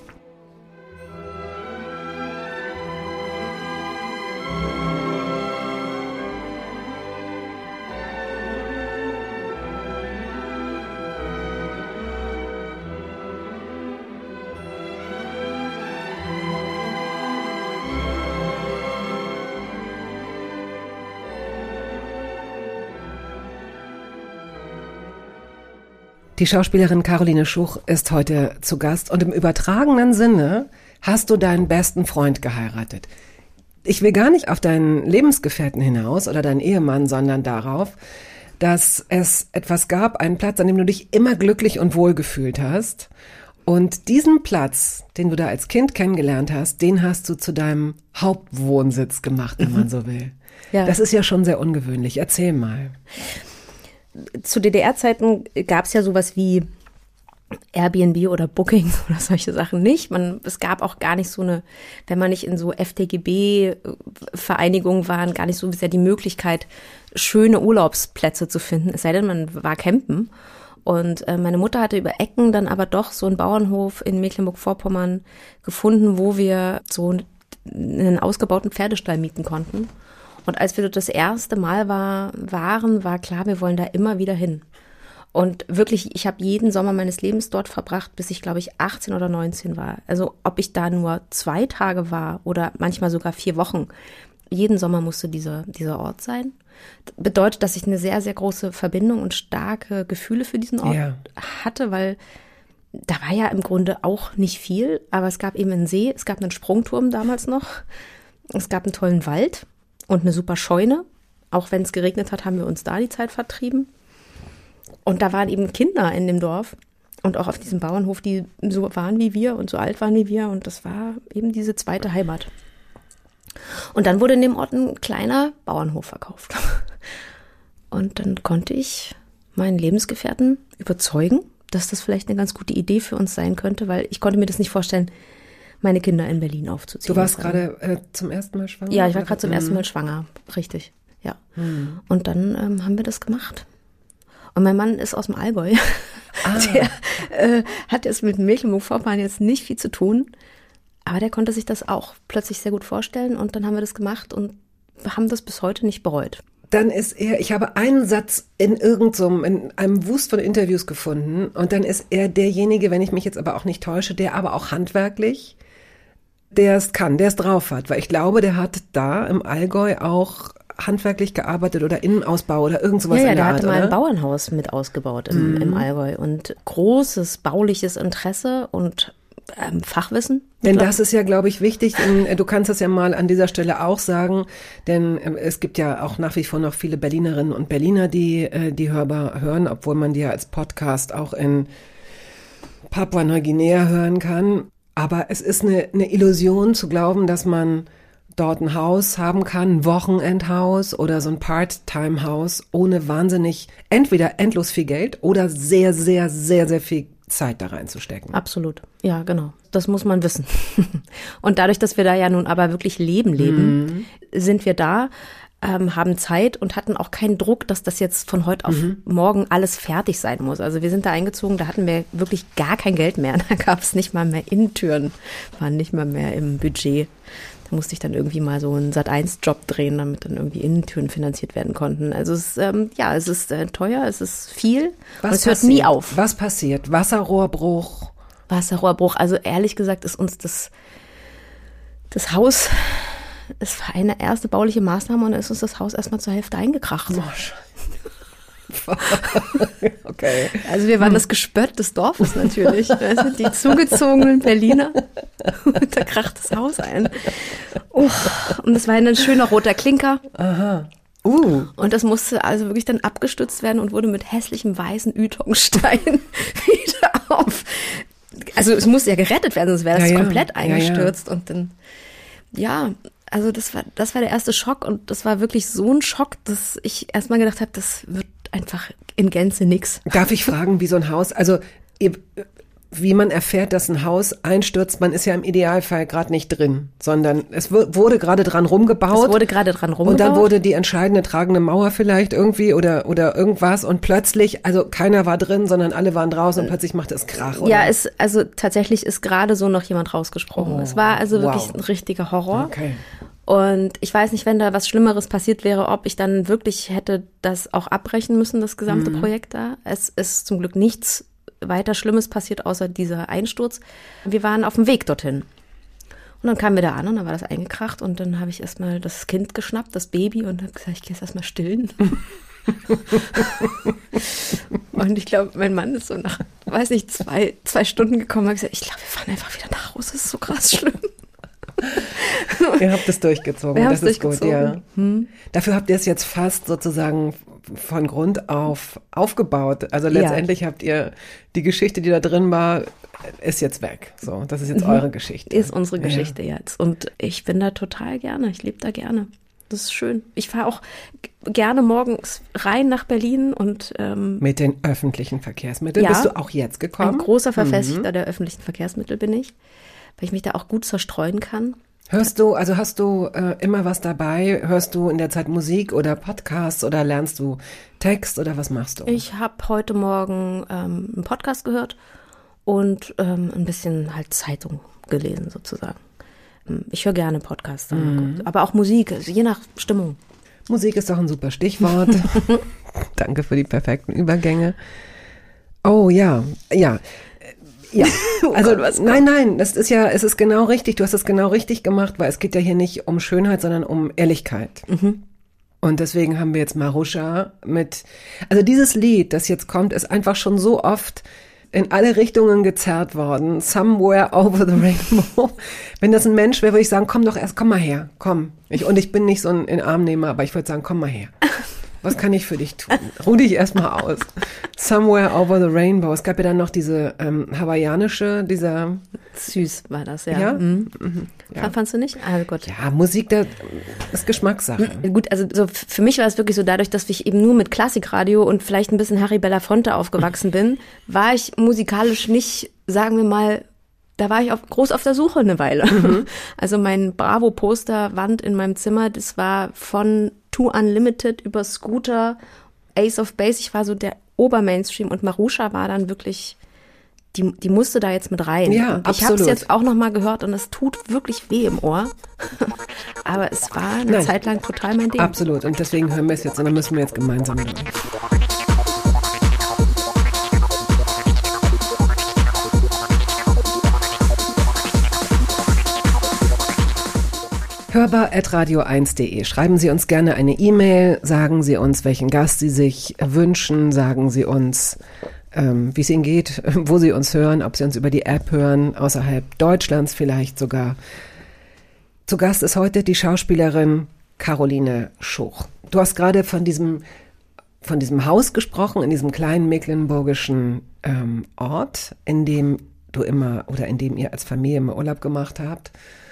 Die Schauspielerin Caroline Schuch ist heute zu Gast und im übertragenen Sinne hast du deinen besten Freund geheiratet. Ich will gar nicht auf deinen Lebensgefährten hinaus oder deinen Ehemann, sondern darauf, dass es etwas gab, einen Platz, an dem du dich immer glücklich und wohl gefühlt hast. Und diesen Platz, den du da als Kind kennengelernt hast, den hast du zu deinem Hauptwohnsitz gemacht, wenn man so will. Ja. Das ist ja schon sehr ungewöhnlich. Erzähl mal. Zu D D R-Zeiten gab es ja sowas wie Airbnb oder Booking oder solche Sachen nicht. Man, es gab auch gar nicht so eine, wenn man nicht in so F D G B-Vereinigungen war, gar nicht so sehr die Möglichkeit, schöne Urlaubsplätze zu finden. Es sei denn, man war campen. Und äh, meine Mutter hatte über Ecken dann aber doch so einen Bauernhof in Mecklenburg-Vorpommern gefunden, wo wir so einen ausgebauten Pferdestall mieten konnten. Und als wir dort das erste Mal war, waren, war klar, wir wollen da immer wieder hin. Und wirklich, ich habe jeden Sommer meines Lebens dort verbracht, bis ich, glaube ich, achtzehn oder neunzehn war. Also ob ich da nur zwei Tage war oder manchmal sogar vier Wochen. Jeden Sommer musste dieser, dieser Ort sein. Das bedeutet, dass ich eine sehr, sehr große Verbindung und starke Gefühle für diesen Ort ja. hatte, weil da war ja im Grunde auch nicht viel, aber es gab eben einen See, es gab einen Sprungturm damals noch, es gab einen tollen Wald. Und eine super Scheune. Auch wenn es geregnet hat, haben wir uns da die Zeit vertrieben. Und da waren eben Kinder in dem Dorf und auch auf diesem Bauernhof, die so waren wie wir und so alt waren wie wir. Und das war eben diese zweite Heimat. Und dann wurde in dem Ort ein kleiner Bauernhof verkauft. Und dann konnte ich meinen Lebensgefährten überzeugen, dass das vielleicht eine ganz gute Idee für uns sein könnte, weil ich konnte mir das nicht vorstellen, meine Kinder in Berlin aufzuziehen. Du warst gerade äh, zum ersten Mal schwanger? Ja, ich war gerade zum ersten Mal schwanger, richtig, ja. Mhm. Und dann ähm, haben wir das gemacht. Und mein Mann ist aus dem Allgäu. Ah. Der äh, hat jetzt mit Mecklenburg-Vorpommern jetzt nicht viel zu tun, aber der konnte sich das auch plötzlich sehr gut vorstellen und dann haben wir das gemacht und haben das bis heute nicht bereut. Dann ist er, ich habe einen Satz in irgendeinem, in einem Wust von Interviews gefunden und dann ist er derjenige, wenn ich mich jetzt aber auch nicht täusche, der aber auch handwerklich der es kann, der es drauf hat, weil ich glaube, der hat da im Allgäu auch handwerklich gearbeitet oder Innenausbau oder irgend sowas ja, ja, in der der Art, hatte mal oder? ein Bauernhaus mit ausgebaut im, mhm. im Allgäu und großes bauliches Interesse und ähm, Fachwissen. Denn das ist ja, glaube ich, wichtig. Du kannst das ja mal an dieser Stelle auch sagen, denn es gibt ja auch nach wie vor noch viele Berlinerinnen und Berliner, die die hörbar hören, obwohl man die ja als Podcast auch in Papua-Neuguinea hören kann. Aber es ist eine, eine Illusion zu glauben, dass man dort ein Haus haben kann, ein Wochenendhaus oder so ein Part-Time-Haus ohne wahnsinnig, entweder endlos viel Geld oder sehr, sehr, sehr, sehr viel Zeit da reinzustecken. Absolut, ja, genau. Das muss man wissen. Und dadurch, dass wir da ja nun aber wirklich Leben leben, mhm. sind wir da, ähm, haben Zeit und hatten auch keinen Druck, dass das jetzt von heute auf mhm. morgen alles fertig sein muss. Also wir sind da eingezogen, da hatten wir wirklich gar kein Geld mehr. Da gab es nicht mal mehr Innentüren, waren nicht mal mehr im Budget. Da musste ich dann irgendwie mal so einen Sat eins Job drehen, damit dann irgendwie Innentüren finanziert werden konnten. Also es ist, ähm, ja, es ist äh, teuer, es ist viel Was und es hört nie auf. Was passiert? Wasserrohrbruch? Wasserrohrbruch. Also ehrlich gesagt ist uns das, das Haus... Es war eine erste bauliche Maßnahme und dann ist uns das Haus erstmal zur Hälfte eingekracht. Oh, okay. Also wir waren das Gespött des Dorfes natürlich. Also die zugezogenen Berliner. Und da kracht das Haus ein. Oh, und das war ein schöner roter Klinker. Aha. Uh. Und das musste also wirklich dann abgestützt werden und wurde mit hässlichem weißen Ytongstein wieder auf also es muss ja gerettet werden, sonst wäre das ja, ja. komplett eingestürzt. Ja, ja. Und dann, ja, also das war, das war der erste Schock und das war wirklich so ein Schock, dass ich erstmal gedacht habe, das wird einfach in Gänze nix. Darf ich fragen, wie so ein Haus, also ihr, wie man erfährt, dass ein Haus einstürzt, man ist ja im Idealfall gerade nicht drin, sondern es w- wurde gerade dran rumgebaut. Es wurde gerade dran rumgebaut. Und dann wurde die entscheidende tragende Mauer vielleicht irgendwie oder oder irgendwas und plötzlich, also keiner war drin, sondern alle waren draußen und plötzlich machte es Krach. Oder? Ja, es, also tatsächlich ist gerade so noch jemand rausgesprungen. Oh, es war also wirklich wow. ein richtiger Horror. Okay. Und ich weiß nicht, wenn da was Schlimmeres passiert wäre, ob ich dann wirklich hätte das auch abbrechen müssen, das gesamte mhm. Projekt da. Es ist zum Glück nichts weiter Schlimmes passiert, außer dieser Einsturz. Wir waren auf dem Weg dorthin. Und dann kamen wir da an und dann war das eingekracht und dann habe ich erstmal das Kind geschnappt, das Baby, und habe gesagt, ich gehe jetzt erstmal stillen. Und ich glaube, mein Mann ist so nach, weiß nicht, zwei, zwei Stunden gekommen und hat gesagt, ich glaube, wir fahren einfach wieder nach Hause, das ist so krass schlimm. Ihr habt es durchgezogen, wir das ist gut, ja. Hm. Dafür habt ihr es jetzt fast sozusagen von Grund auf aufgebaut. Also letztendlich ja. habt ihr die Geschichte, die da drin war, ist jetzt weg. So, das ist jetzt mhm. eure Geschichte. Ist unsere Geschichte ja. jetzt. Und ich bin da total gerne. Ich lebe da gerne. Das ist schön. Ich fahre auch gerne morgens rein nach Berlin und ähm, mit den öffentlichen Verkehrsmitteln. Ja, bist du auch jetzt gekommen? Ein großer Verfechter mhm. der öffentlichen Verkehrsmittel bin ich, weil ich mich da auch gut zerstreuen kann. Hörst du, also hast du äh, immer was dabei? Hörst du in der Zeit Musik oder Podcasts oder lernst du Text oder was machst du? Ich habe heute Morgen ähm, einen Podcast gehört und ähm, ein bisschen halt Zeitung gelesen sozusagen. Ich höre gerne Podcasts, mhm. aber auch Musik, also je nach Stimmung. Musik ist doch ein super Stichwort. Danke für die perfekten Übergänge. Oh ja, ja. Ja, also oh Gott, nein, nein, das ist ja, es ist genau richtig, du hast es genau richtig gemacht, weil es geht ja hier nicht um Schönheit, sondern um Ehrlichkeit. Mhm. Und deswegen haben wir jetzt Maruscha mit, also dieses Lied, das jetzt kommt, ist einfach schon so oft in alle Richtungen gezerrt worden. Somewhere over the rainbow. Wenn das ein Mensch wäre, würde ich sagen, komm doch erst, komm mal her, komm. Ich, und ich bin nicht so ein in Armnehmer, aber ich würde sagen, komm mal her. Was kann ich für dich tun? Ruh dich erstmal aus. Somewhere over the rainbow. Es gab ja dann noch diese ähm, hawaiianische, dieser... Süß war das, ja. Ja? Mhm. Mhm. Ja. Fandst du nicht? Ah Gott. Ja, Musik, das ist Geschmackssache. Gut, also so für mich war es wirklich so, dadurch, dass ich eben nur mit Klassikradio und vielleicht ein bisschen Harry Belafonte aufgewachsen bin, war ich musikalisch nicht, sagen wir mal, da war ich auf, groß auf der Suche eine Weile. Mhm. Also mein Bravo-Poster-Wand in meinem Zimmer, das war von Too Unlimited über Scooter, Ace of Base, ich war so der Obermainstream und Maruscha war dann wirklich, die, die musste da jetzt mit rein. Ja, und ich habe es jetzt auch nochmal gehört und es tut wirklich weh im Ohr. Aber es war eine Nein, Zeit lang total mein Ding. Absolut, und deswegen hören wir es jetzt und dann müssen wir jetzt gemeinsam durch. hörbar at radio eins punkt de. Schreiben Sie uns gerne eine E-Mail, sagen Sie uns, welchen Gast Sie sich wünschen, sagen Sie uns, ähm, wie es Ihnen geht, wo Sie uns hören, ob Sie uns über die App hören, außerhalb Deutschlands vielleicht sogar. Zu Gast ist heute die Schauspielerin Caroline Schuch. Du hast gerade von diesem, von diesem Haus gesprochen, in diesem kleinen mecklenburgischen ähm, Ort, in dem du immer oder in dem ihr als Familie immer Urlaub gemacht habt.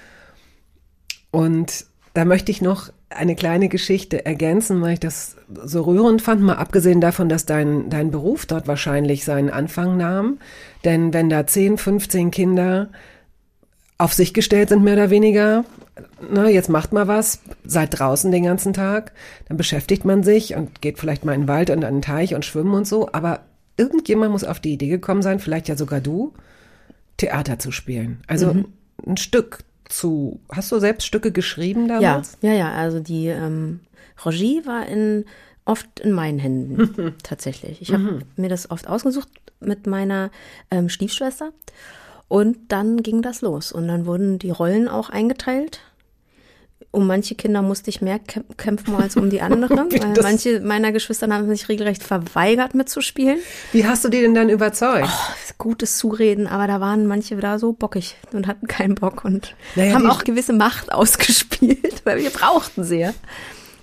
Und da möchte ich noch eine kleine Geschichte ergänzen, weil ich das so rührend fand, mal abgesehen davon, dass dein, dein Beruf dort wahrscheinlich seinen Anfang nahm. Denn wenn da zehn, fünfzehn Kinder auf sich gestellt sind, mehr oder weniger, na, jetzt macht mal was, seid draußen den ganzen Tag, dann beschäftigt man sich und geht vielleicht mal in den Wald und an den Teich und schwimmen und so, aber irgendjemand muss auf die Idee gekommen sein, vielleicht ja sogar du, Theater zu spielen. Also mhm. ein Stück zu, hast du selbst Stücke geschrieben damals? Ja, ja, ja, also die ähm, Regie war in, oft in meinen Händen, tatsächlich. Ich habe mhm. mir das oft ausgesucht mit meiner ähm, Stiefschwester und dann ging das los und dann wurden die Rollen auch eingeteilt. Um manche Kinder musste ich mehr kämpfen als um die anderen, weil manche meiner Geschwister haben sich regelrecht verweigert mitzuspielen. Wie hast du die denn dann überzeugt? Oh, gutes Zureden, aber da waren manche da so bockig und hatten keinen Bock und naja, haben auch gewisse Macht ausgespielt, weil wir brauchten sie ja.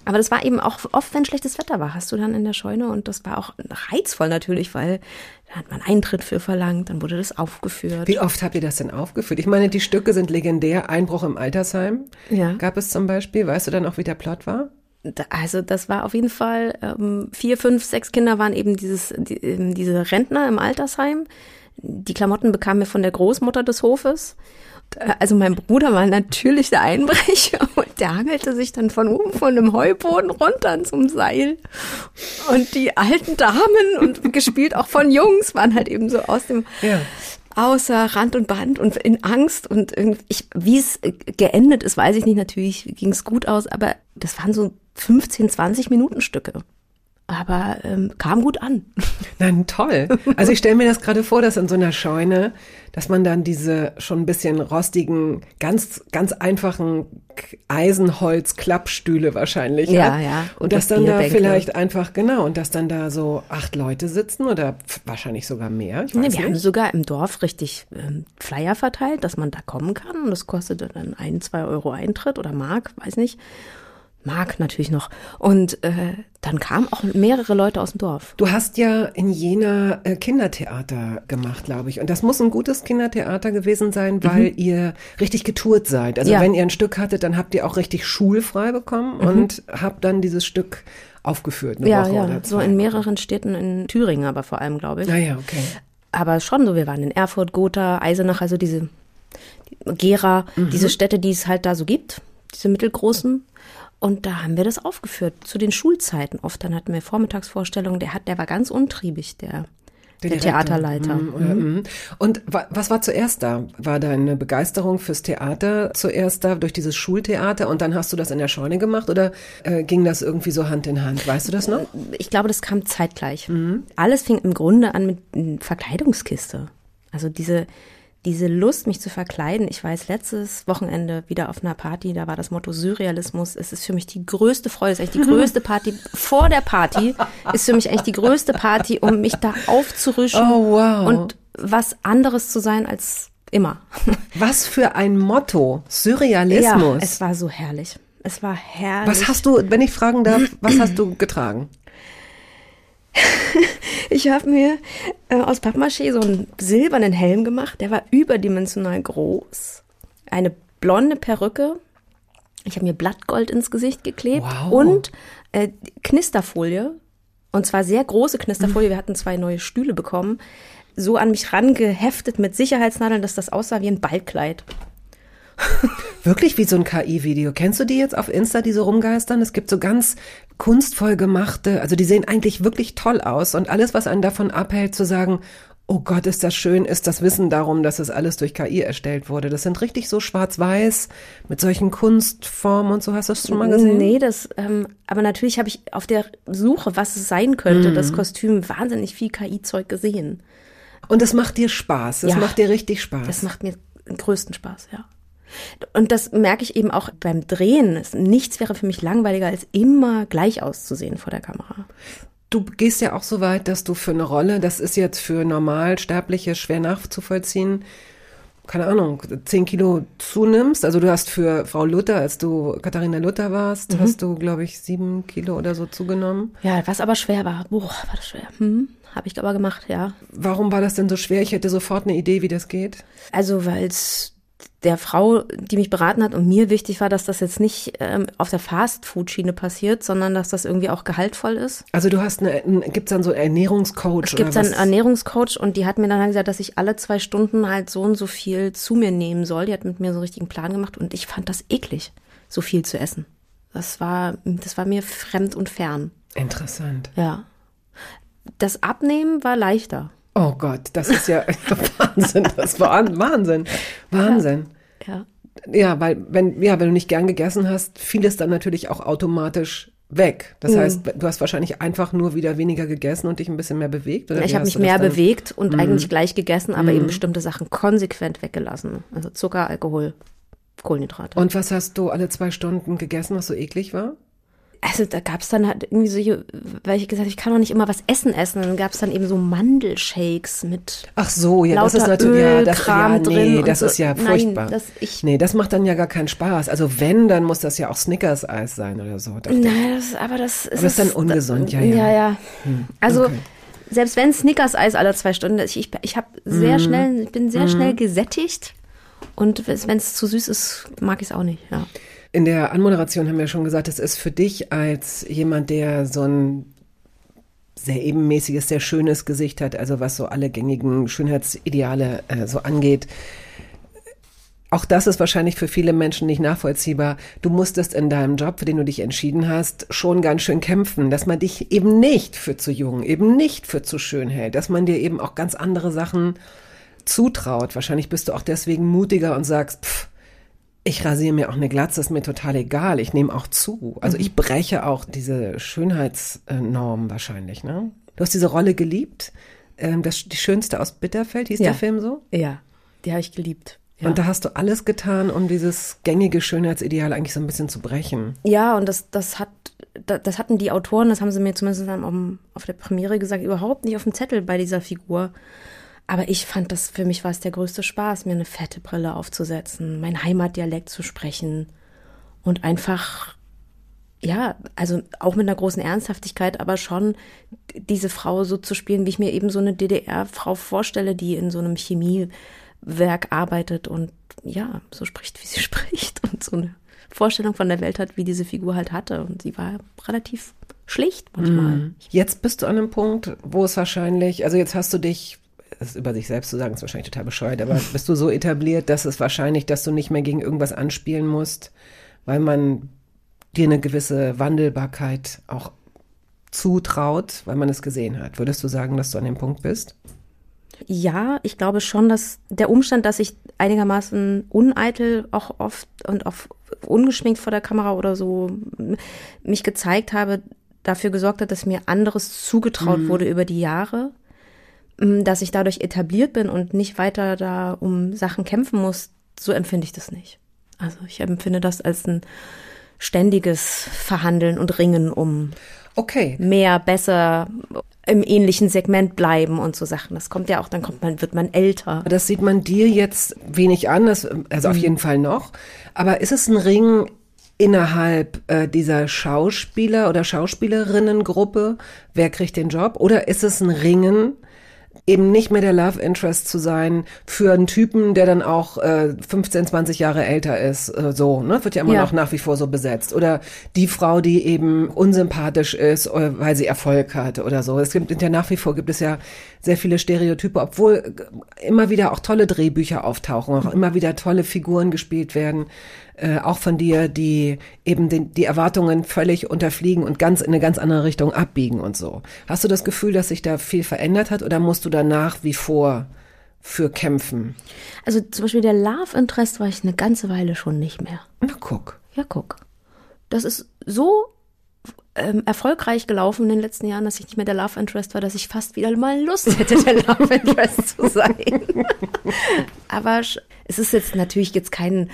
Aber das war eben auch oft, wenn schlechtes Wetter war, hast du dann in der Scheune und das war auch reizvoll natürlich, weil da hat man Eintritt für verlangt, dann wurde das aufgeführt. Wie oft habt ihr das denn aufgeführt? Ich meine, die Stücke sind legendär. Einbruch im Altersheim Ja. gab es zum Beispiel. Weißt du dann auch, wie der Plot war? Also das war auf jeden Fall, ähm, vier, fünf, sechs Kinder waren eben dieses, die, eben diese Rentner im Altersheim. Die Klamotten bekamen wir von der Großmutter des Hofes. Also mein Bruder war natürlich der Einbrecher und der hangelte sich dann von oben von einem Heuboden runter zum Seil. Und die alten Damen und gespielt auch von Jungs waren halt eben so aus dem... Ja. Außer Rand und Band und in Angst und ich, wie es geendet ist, weiß ich nicht. Natürlich ging es gut aus, aber das waren so fünfzehn, zwanzig Minuten Stücke. Aber ähm, kam gut an. Nein, toll. Also ich stelle mir das gerade vor, dass in so einer Scheune, dass man dann diese schon ein bisschen rostigen, ganz ganz einfachen Eisenholz-Klappstühle wahrscheinlich Ja, hat. ja. Und dass dann da vielleicht einfach, genau, und dass dann da so acht Leute sitzen oder wahrscheinlich sogar mehr. Ich weiß Nee, wir haben nicht. sogar im Dorf richtig ähm, Flyer verteilt, dass man da kommen kann. Und das kostete dann ein, zwei Euro Eintritt oder Mark, weiß nicht. Mark natürlich noch. Und äh, dann kamen auch mehrere Leute aus dem Dorf. Du hast ja in Jena äh, Kindertheater gemacht, glaube ich. Und das muss ein gutes Kindertheater gewesen sein, weil mhm. ihr richtig getourt seid. Also Ja. wenn ihr ein Stück hattet, dann habt ihr auch richtig schulfrei bekommen mhm. und habt dann dieses Stück aufgeführt, eine Ja, Woche ja, oder zwei. so in mehreren Städten, in Thüringen aber vor allem, glaube ich. Ah ja, okay. Aber schon so, wir waren in Erfurt, Gotha, Eisenach, also diese Gera, Mhm. diese Städte, die es halt da so gibt, diese mittelgroßen. Und da haben wir das aufgeführt, zu den Schulzeiten. Oft dann hatten wir Vormittagsvorstellungen, der hat, der war ganz untriebig, der, der, Direktor. Theaterleiter. Mhm, oder, mhm. Und wa- was war zuerst da? War deine Begeisterung fürs Theater zuerst da, durch dieses Schultheater, und dann hast du das in der Scheune gemacht, oder äh, ging das irgendwie so Hand in Hand? Weißt du das noch? Ich glaube, das kam zeitgleich. Alles fing im Grunde an mit einer Verkleidungskiste. Also diese, diese Lust, mich zu verkleiden. Ich weiß, letztes Wochenende wieder auf einer Party, da war das Motto Surrealismus. Es ist für mich die größte Freude, es ist eigentlich die größte Party. Vor der Party ist für mich eigentlich die größte Party, um mich da aufzurüschen Oh, wow. und was anderes zu sein als immer. Was für ein Motto. Surrealismus. Ja, es war so herrlich. Es war herrlich. Was hast du, wenn ich fragen darf, was hast du getragen? Ich habe mir äh, aus Pappmaché so einen silbernen Helm gemacht. Der war überdimensional groß. Eine blonde Perücke. Ich habe mir Blattgold ins Gesicht geklebt. Wow. Und äh, Knisterfolie. Und zwar sehr große Knisterfolie. Wir hatten zwei neue Stühle bekommen. So an mich rangeheftet mit Sicherheitsnadeln, dass das aussah wie ein Ballkleid. Wirklich wie so ein K I-Video. Kennst du die jetzt auf Insta, die so rumgeistern? Es gibt so ganz kunstvoll gemachte, also die sehen eigentlich wirklich toll aus. Und alles, was einen davon abhält, zu sagen, oh Gott, ist das schön, ist das Wissen darum, dass es alles durch K I erstellt wurde. Das sind richtig so schwarz-weiß mit solchen Kunstformen und so. Hast du das schon mal gesehen? Nee, das, ähm, aber natürlich habe ich auf der Suche, was es sein könnte, Mhm. das Kostüm, wahnsinnig viel K I-Zeug gesehen. Und es macht dir Spaß. Es Ja. macht dir richtig Spaß. Das macht mir den größten Spaß, ja. Und das merke ich eben auch beim Drehen. Nichts wäre für mich langweiliger, als immer gleich auszusehen vor der Kamera. Du gehst ja auch so weit, dass du für eine Rolle, das ist jetzt für Normalsterbliche schwer nachzuvollziehen, keine Ahnung, zehn Kilo zunimmst. Also du hast für Frau Luther, als du Katharina Luther warst, Mhm. hast du, glaube ich, sieben Kilo oder so zugenommen. Ja, was aber schwer war. Boah, war das schwer. Hm, habe ich aber gemacht, ja. Warum war das denn so schwer? Ich hätte sofort eine Idee, wie das geht. Also, weil es der Frau, die mich beraten hat und mir wichtig war, dass das jetzt nicht ähm, auf der Fast-Food-Schiene passiert, sondern dass das irgendwie auch gehaltvoll ist. Also du hast eine, gibt's dann so einen Ernährungscoach Es gibt oder einen was? Ernährungscoach und die hat mir dann halt gesagt, dass ich alle zwei Stunden halt so und so viel zu mir nehmen soll. Die hat mit mir so einen richtigen Plan gemacht und ich fand das eklig, so viel zu essen. Das war, das war mir fremd und fern. Interessant. Ja. Das Abnehmen war leichter. Oh Gott, das ist ja Wahnsinn. Das war Wahnsinn. Wahnsinn. Ja. Ja, weil wenn, ja, wenn du nicht gern gegessen hast, fiel es dann natürlich auch automatisch weg. Das Mhm. heißt, du hast wahrscheinlich einfach nur wieder weniger gegessen und dich ein bisschen mehr bewegt? Oder Ich wie habe hast mich du das mehr dann? bewegt und Mhm. eigentlich gleich gegessen, aber eben bestimmte Sachen konsequent weggelassen. Also Zucker, Alkohol, Kohlenhydrate. Und was hast du alle zwei Stunden gegessen, was so eklig war? Also da gab es dann halt irgendwie solche, weil ich gesagt habe, ich kann doch nicht immer was essen essen. Und dann gab es dann eben so Mandelshakes mit Ach so, ja, lauter das ist natürlich, ja, das, Ölkram ja, drin nee, und das so. ist ja furchtbar. Nein, das, ich, nee, das macht dann ja gar keinen Spaß. Also wenn, dann muss das ja auch Snickers-Eis sein oder so. Nein, das, aber das ist... Aber das ist dann ungesund, ja, ja. Ja, ja. Hm, also... okay. Selbst wenn Snickers-Eis alle zwei Stunden, ich, ich, ich habe sehr Mhm. schnell, ich bin sehr Mhm. schnell gesättigt und wenn es zu süß ist, mag ich es auch nicht, ja. In der Anmoderation haben wir schon gesagt, es ist für dich als jemand, der so ein sehr ebenmäßiges, sehr schönes Gesicht hat, also was so alle gängigen Schönheitsideale äh, so angeht. Auch das ist wahrscheinlich für viele Menschen nicht nachvollziehbar. Du musstest in deinem Job, für den du dich entschieden hast, schon ganz schön kämpfen, dass man dich eben nicht für zu jung, eben nicht für zu schön hält, dass man dir eben auch ganz andere Sachen zutraut. Wahrscheinlich bist du auch deswegen mutiger und sagst, pff, ich rasiere mir auch eine Glatze, ist mir total egal, ich nehme auch zu. Also ich breche auch diese Schönheitsnorm wahrscheinlich, ne? Du hast diese Rolle geliebt, ähm, das, die Schönste aus Bitterfeld, hieß Ja. der Film so? Ja, die habe ich geliebt. Ja. Und da hast du alles getan, um dieses gängige Schönheitsideal eigentlich so ein bisschen zu brechen. Ja, und das, das hat, das, das hatten die Autoren, das haben sie mir zumindest dann um, auf der Premiere gesagt, überhaupt nicht auf dem Zettel bei dieser Figur. Aber ich fand das, für mich war es der größte Spaß, mir eine fette Brille aufzusetzen, meinen Heimatdialekt zu sprechen und einfach, ja, also auch mit einer großen Ernsthaftigkeit, aber schon diese Frau so zu spielen, wie ich mir eben so eine D D R-Frau vorstelle, die in so einem Chemiewerk arbeitet und ja, so spricht, wie sie spricht und so eine Vorstellung von der Welt hat, wie diese Figur halt hatte. Und sie war relativ schlicht manchmal. Jetzt bist du an einem Punkt, wo es wahrscheinlich, also jetzt hast du dich, das über sich selbst zu sagen, ist wahrscheinlich total bescheuert, aber bist du so etabliert, dass es wahrscheinlich, dass du nicht mehr gegen irgendwas anspielen musst, weil man dir eine gewisse Wandelbarkeit auch zutraut, weil man es gesehen hat. Würdest du sagen, dass du an dem Punkt bist? Ja, ich glaube schon, dass der Umstand, dass ich einigermaßen uneitel auch oft und auch ungeschminkt vor der Kamera oder so mich gezeigt habe, dafür gesorgt hat, dass mir anderes zugetraut Mhm. wurde über die Jahre, dass ich dadurch etabliert bin und nicht weiter da um Sachen kämpfen muss. So empfinde ich das nicht. Also ich empfinde das als ein ständiges Verhandeln und Ringen um Okay. mehr, besser, im ähnlichen Segment bleiben und so Sachen. Das kommt ja auch, dann kommt man, wird man älter. Das sieht man dir jetzt wenig an, das, also auf jeden Fall noch. Aber ist es ein Ring innerhalb äh, dieser Schauspieler- oder Schauspielerinnengruppe? Wer kriegt den Job? Oder ist es ein Ringen, eben nicht mehr der Love Interest zu sein für einen Typen, der dann auch äh, fünfzehn, zwanzig Jahre älter ist, äh, so, ne? Wird ja immer Ja. noch nach wie vor so besetzt. Oder die Frau, die eben unsympathisch ist, äh, weil sie Erfolg hat oder so. Es gibt ja nach wie vor, gibt es ja sehr viele Stereotype, obwohl immer wieder auch tolle Drehbücher auftauchen, auch immer wieder tolle Figuren gespielt werden, äh, auch von dir, die eben den, die Erwartungen völlig unterfliegen und ganz in eine ganz andere Richtung abbiegen und so. Hast du das Gefühl, dass sich da viel verändert hat oder musst du da nach wie vor für kämpfen? Also zum Beispiel der Love Interest war ich eine ganze Weile schon nicht mehr. Na guck. Ja, guck. Das ist so ähm, erfolgreich gelaufen in den letzten Jahren, dass ich nicht mehr der Love Interest war, dass ich fast wieder mal Lust hätte, der Love Interest zu sein. Aber es ist jetzt natürlich jetzt kein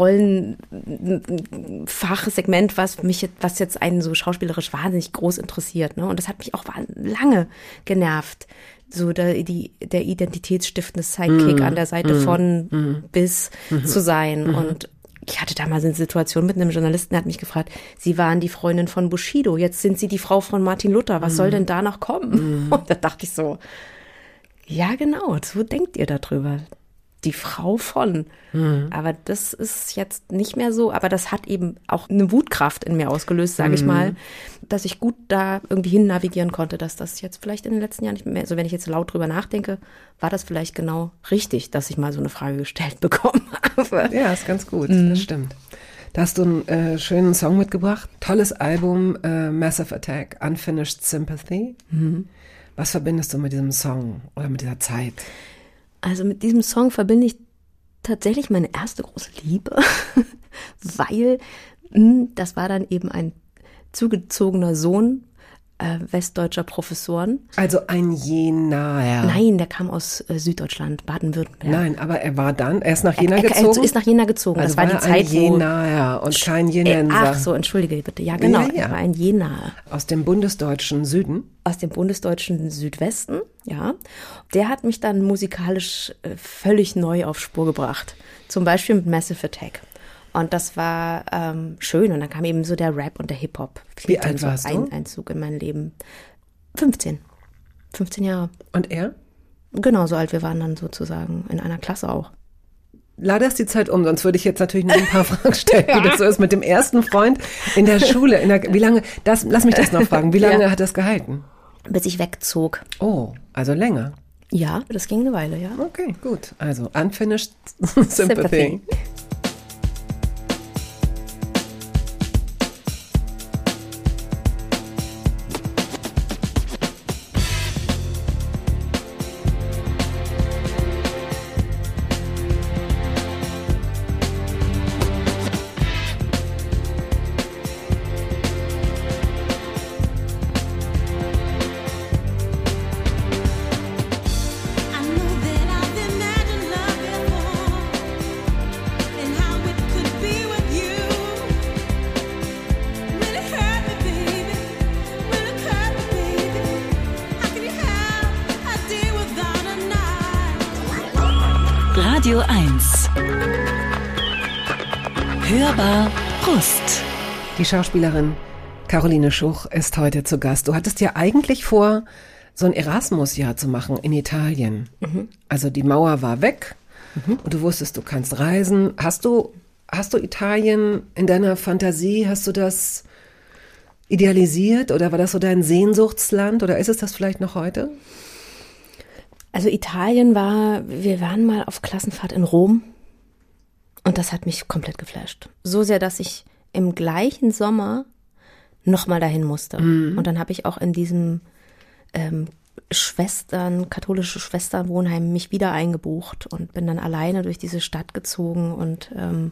Rollenfachsegment, was mich jetzt, was jetzt einen so schauspielerisch wahnsinnig groß interessiert, ne? Und das hat mich auch lange genervt. So der, die, der identitätsstiftende Sidekick Mm, an der Seite mm, von mm. bis Mhm. zu sein. Mhm. Und ich hatte damals eine Situation mit einem Journalisten, der hat mich gefragt, Sie waren die Freundin von Bushido, jetzt sind Sie die Frau von Martin Luther, was Mhm. soll denn da noch kommen? Mhm. Und da dachte ich so, ja genau, so denkt ihr darüber. Die Frau von. Mhm. Aber das ist jetzt nicht mehr so, aber das hat eben auch eine Wutkraft in mir ausgelöst, sage ich Mhm. mal, dass ich gut da irgendwie hin navigieren konnte, dass das jetzt vielleicht in den letzten Jahren nicht mehr, also wenn ich jetzt laut drüber nachdenke, war das vielleicht genau richtig, dass ich mal so eine Frage gestellt bekommen habe. Ja, ist ganz gut, Mhm. das stimmt. Da hast du einen äh, schönen Song mitgebracht. Tolles Album, äh, Massive Attack, Unfinished Sympathy. Mhm. Was verbindest du mit diesem Song oder mit dieser Zeit? Also mit diesem Song verbinde ich tatsächlich meine erste große Liebe, weil mh, das war dann eben ein zugezogener Sohn äh, westdeutscher Professoren. Also ein Jenaer. Nein, der kam aus äh, Süddeutschland, Baden-Württemberg. Nein, aber er war dann, er ist nach Jena er, er, gezogen? Er ist nach Jena gezogen. Also das war, war die Zeit, ein Jenaer und kein Jenenser. Ach so, entschuldige bitte. Ja, genau, Ja, ja. er war ein Jenaer. Aus dem bundesdeutschen Süden? Aus dem bundesdeutschen Südwesten, ja. Der hat mich dann musikalisch äh, völlig neu auf Spur gebracht. Zum Beispiel mit Massive Attack. Und das war ähm, schön. Und dann kam eben so der Rap und der Hip-Hop. Wie alt so warst ein du? Einzug in mein Leben. fünfzehn. fünfzehn Jahre. Und er? Genau, so alt wir waren dann sozusagen in einer Klasse auch. Leider ist die Zeit um, sonst würde ich jetzt natürlich noch ein paar Fragen stellen, wie das so ist mit dem ersten Freund in der Schule. In der, wie lange, das, lass mich das noch fragen, wie lange Ja. hat das gehalten? Bis ich wegzog. Oh, also länger. Ja, das ging eine Weile, ja. Okay, gut. Also Unfinished Sympathy. Sympathy. I know that I've imagined love before, and how it could be with you. Really hurt me, baby. Really hurt me, baby. How can you have a day without a night? Radio eins. Hörbar Brust. Die Schauspielerin Caroline Schuch ist heute zu Gast. Du hattest ja eigentlich vor, so ein Erasmus-Jahr zu machen in Italien. Mhm. Also die Mauer war weg und du wusstest, du kannst reisen. Hast du, hast du Italien in deiner Fantasie, hast du das idealisiert oder war das so dein Sehnsuchtsland oder ist es das vielleicht noch heute? Also Italien war, wir waren mal auf Klassenfahrt in Rom und das hat mich komplett geflasht. So sehr, dass ich im gleichen Sommer nochmal dahin musste. Mhm. Und dann habe ich auch in diesem ähm, Schwestern, katholische Schwesternwohnheim mich wieder eingebucht und bin dann alleine durch diese Stadt gezogen und ähm,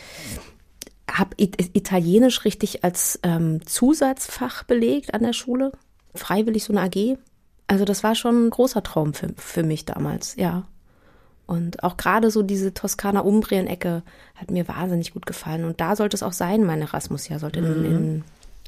habe It- Italienisch richtig als ähm, Zusatzfach belegt an der Schule. Freiwillig so eine A G. Also das war schon ein großer Traum für, für mich damals, ja. Und auch gerade so diese Toskana-Umbrien-Ecke hat mir wahnsinnig gut gefallen. Und da sollte es auch sein, mein Erasmus-Jahr sollte in, in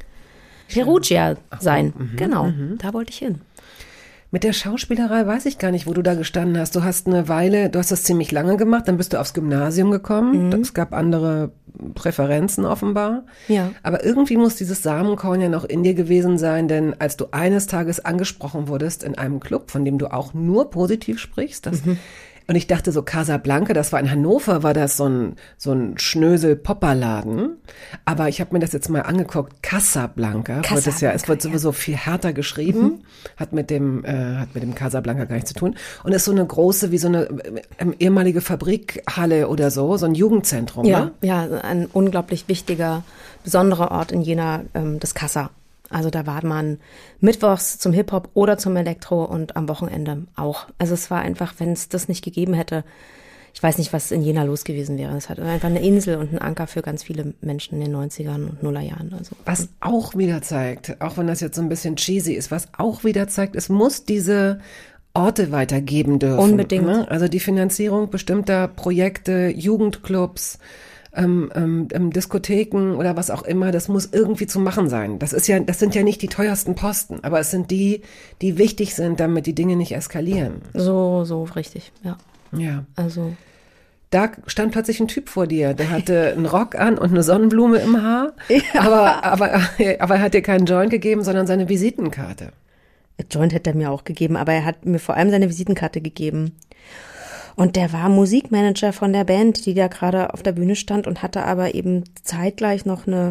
Perugia sein. Mhm, genau, mhm. da wollte ich hin. Mit der Schauspielerei weiß ich gar nicht, wo du da gestanden hast. Du hast eine Weile, du hast das ziemlich lange gemacht, dann bist du aufs Gymnasium gekommen. Mhm. Es gab andere Präferenzen offenbar. Ja. Aber irgendwie muss dieses Samenkorn ja noch in dir gewesen sein, denn als du eines Tages angesprochen wurdest in einem Club, von dem du auch nur positiv sprichst, das Mhm. und ich dachte so, Casablanca, das war in Hannover, war das so ein, so ein Schnösel-Popperladen. Aber ich habe mir das jetzt mal angeguckt. Casablanca, wird es ja, es wird sowieso viel härter geschrieben, mhm. hat mit dem, äh, hat mit dem Casablanca gar nichts zu tun. Und ist so eine große, wie so eine äh, ehemalige Fabrikhalle oder so, so ein Jugendzentrum. Ja, ne? ja, ein unglaublich wichtiger, besonderer Ort in Jena, ähm, das Kassa. Also da war man mittwochs zum Hip-Hop oder zum Elektro und am Wochenende auch. Also es war einfach, wenn es das nicht gegeben hätte, ich weiß nicht, was in Jena los gewesen wäre. Es hat einfach eine Insel und ein Anker für ganz viele Menschen in den neunzigern und Nullerjahren. Also. Was auch wieder zeigt, auch wenn das jetzt so ein bisschen cheesy ist, was auch wieder zeigt, es muss diese Orte weitergeben dürfen. Unbedingt. Ne? Also die Finanzierung bestimmter Projekte, Jugendclubs, Ähm, ähm, Diskotheken oder was auch immer, das muss irgendwie zu machen sein. Das ist ja, das sind ja nicht die teuersten Posten, aber es sind die, die wichtig sind, damit die Dinge nicht eskalieren. So, so richtig, ja. Ja. Also. Da stand plötzlich ein Typ vor dir, der hatte einen Rock an und eine Sonnenblume im Haar, Ja. aber, aber, aber er hat dir keinen Joint gegeben, sondern seine Visitenkarte. Joint hätte er mir auch gegeben, aber er hat mir vor allem seine Visitenkarte gegeben. Und der war Musikmanager von der Band, die da gerade auf der Bühne stand und hatte aber eben zeitgleich noch eine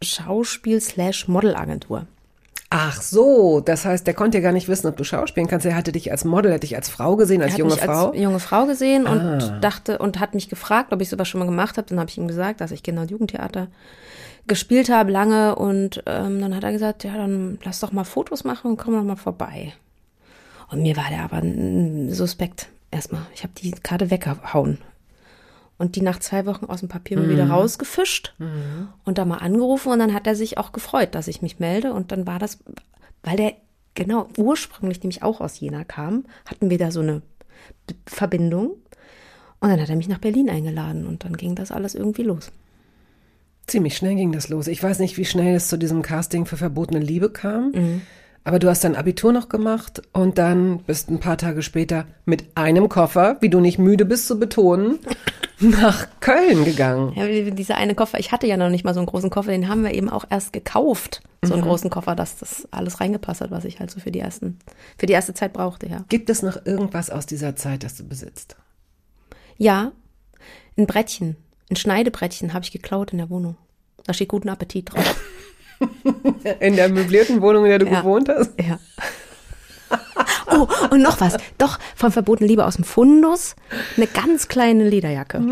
Schauspiel-slash-Model-Agentur. Ach so, das heißt, der konnte ja gar nicht wissen, ob du schauspielen kannst. Er hatte dich als Model, hatte dich als Frau gesehen, als Er hat junge mich Frau. als junge Frau gesehen und Ah. dachte und hat mich gefragt, ob ich sowas schon mal gemacht habe. Dann habe ich ihm gesagt, dass ich Kinder- und Jugendtheater gespielt habe lange und ähm, dann hat er gesagt, ja, dann lass doch mal Fotos machen und komm doch mal vorbei. Und mir war der aber ein suspekt erstmal. Ich habe die Karte weggehauen und die nach zwei Wochen aus dem Papiermüll Mhm. wieder rausgefischt und da mal angerufen und dann hat er sich auch gefreut, dass ich mich melde und dann war das weil der genau ursprünglich nämlich auch aus Jena kam, hatten wir da so eine B- Verbindung. Und dann hat er mich nach Berlin eingeladen und dann ging das alles irgendwie los. Ziemlich schnell ging das los. Ich weiß nicht, wie schnell es zu diesem Casting für verbotene Liebe kam, mhm. aber du hast dein Abitur noch gemacht und dann bist ein paar Tage später mit einem Koffer, wie du nicht müde bist zu betonen, nach Köln gegangen. Ja, dieser eine Koffer, ich hatte ja noch nicht mal so einen großen Koffer, den haben wir eben auch erst gekauft, so einen mhm. großen Koffer, dass das alles reingepasst hat, was ich halt so für die ersten, für die erste Zeit brauchte, ja. Gibt es noch irgendwas aus dieser Zeit, das du besitzt? Ja, ein Brettchen. Ein Schneidebrettchen habe ich geklaut in der Wohnung. Da steht guten Appetit drauf. In der möblierten Wohnung, in der du ja. gewohnt hast? Ja. Oh, und noch was. Doch, von Verbotene Liebe aus dem Fundus. Eine ganz kleine Lederjacke.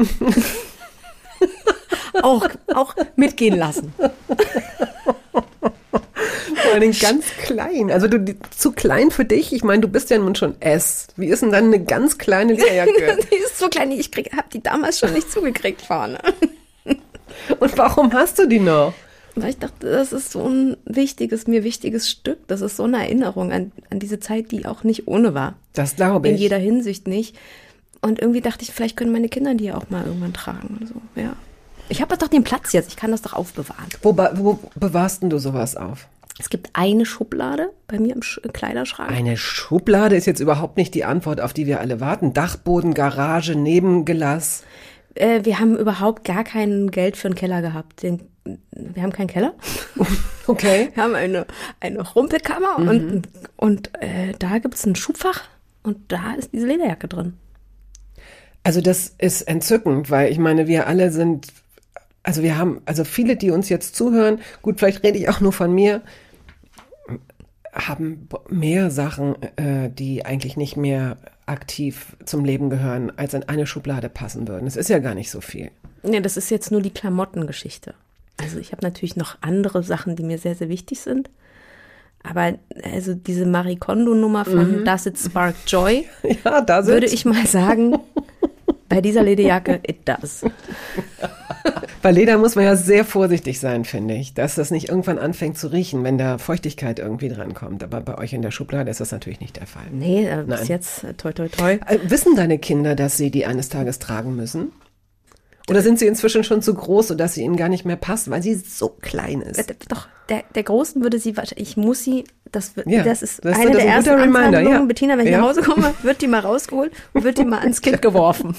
auch, auch mitgehen lassen. Vor allem ganz klein. Also du, die, zu klein für dich? Ich meine, du bist ja nun schon S. Wie ist denn dann eine ganz kleine Lederjacke? Die ist so klein, ich habe die damals schon nicht zugekriegt vorne. Und warum hast du die noch? Weil ich dachte, das ist so ein wichtiges, mir wichtiges Stück. Das ist so eine Erinnerung an, an diese Zeit, die auch nicht ohne war. Das glaube ich. In jeder Hinsicht nicht. Und irgendwie dachte ich, vielleicht können meine Kinder die ja auch mal irgendwann tragen oder so. Ja. Ich habe doch den Platz jetzt, ich kann das doch aufbewahren. Wo, wo bewahrst denn du sowas auf? Es gibt eine Schublade bei mir im Sch- Kleiderschrank. Eine Schublade ist jetzt überhaupt nicht die Antwort, auf die wir alle warten. Dachboden, Garage, Nebengelass. Äh, wir haben überhaupt gar kein Geld für einen Keller gehabt. Den, wir haben keinen Keller. Okay. Wir haben eine, eine Rumpelkammer mhm. und, und äh, da gibt es ein Schubfach und da ist diese Lederjacke drin. Also das ist entzückend, weil ich meine, wir alle sind, also wir haben, also viele, die uns jetzt zuhören, gut, vielleicht rede ich auch nur von mir, haben mehr Sachen, äh, die eigentlich nicht mehr aktiv zum Leben gehören, als in eine Schublade passen würden. Es ist ja gar nicht so viel. Nee, das ist jetzt nur die Klamottengeschichte. Also ich habe natürlich noch andere Sachen, die mir sehr, sehr wichtig sind. Aber also diese Marie Kondo-Nummer von mhm. Does It Spark Joy, ja, das würde ich mal sagen, bei dieser Lederjacke, it does. Bei Leder muss man ja sehr vorsichtig sein, finde ich, dass das nicht irgendwann anfängt zu riechen, wenn da Feuchtigkeit irgendwie drankommt. Aber bei euch in der Schublade ist das natürlich nicht der Fall. Nee, äh, bis Nein. jetzt äh, toi toi toi. Äh, wissen deine Kinder, dass sie die eines Tages tragen müssen? Oder sind sie inzwischen schon zu groß, sodass sie ihnen gar nicht mehr passt, weil sie so klein ist? Doch, der, der Großen würde sie, ich muss sie, das, ja, das ist das eine ist der ein ersten Reminder, Anwendungen. ja. Bettina, wenn ich ja. nach Hause komme, wird die mal rausgeholt und wird die mal ans Kind geworfen.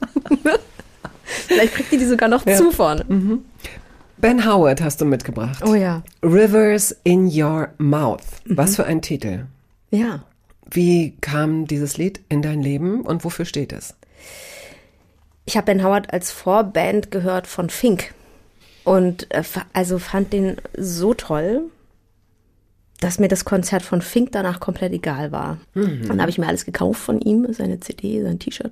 Vielleicht kriegt die die sogar noch ja. zu vorne. Mhm. Ben Howard hast du mitgebracht. Oh ja. Rivers in Your Mouth. Mhm. Was für ein Titel. Ja. Wie kam dieses Lied in dein Leben und wofür steht es? Ich habe Ben Howard als Vorband gehört von Fink und äh, also fand den so toll, dass mir das Konzert von Fink danach komplett egal war. Mhm. Dann habe ich mir alles gekauft von ihm, seine C D, sein T-Shirt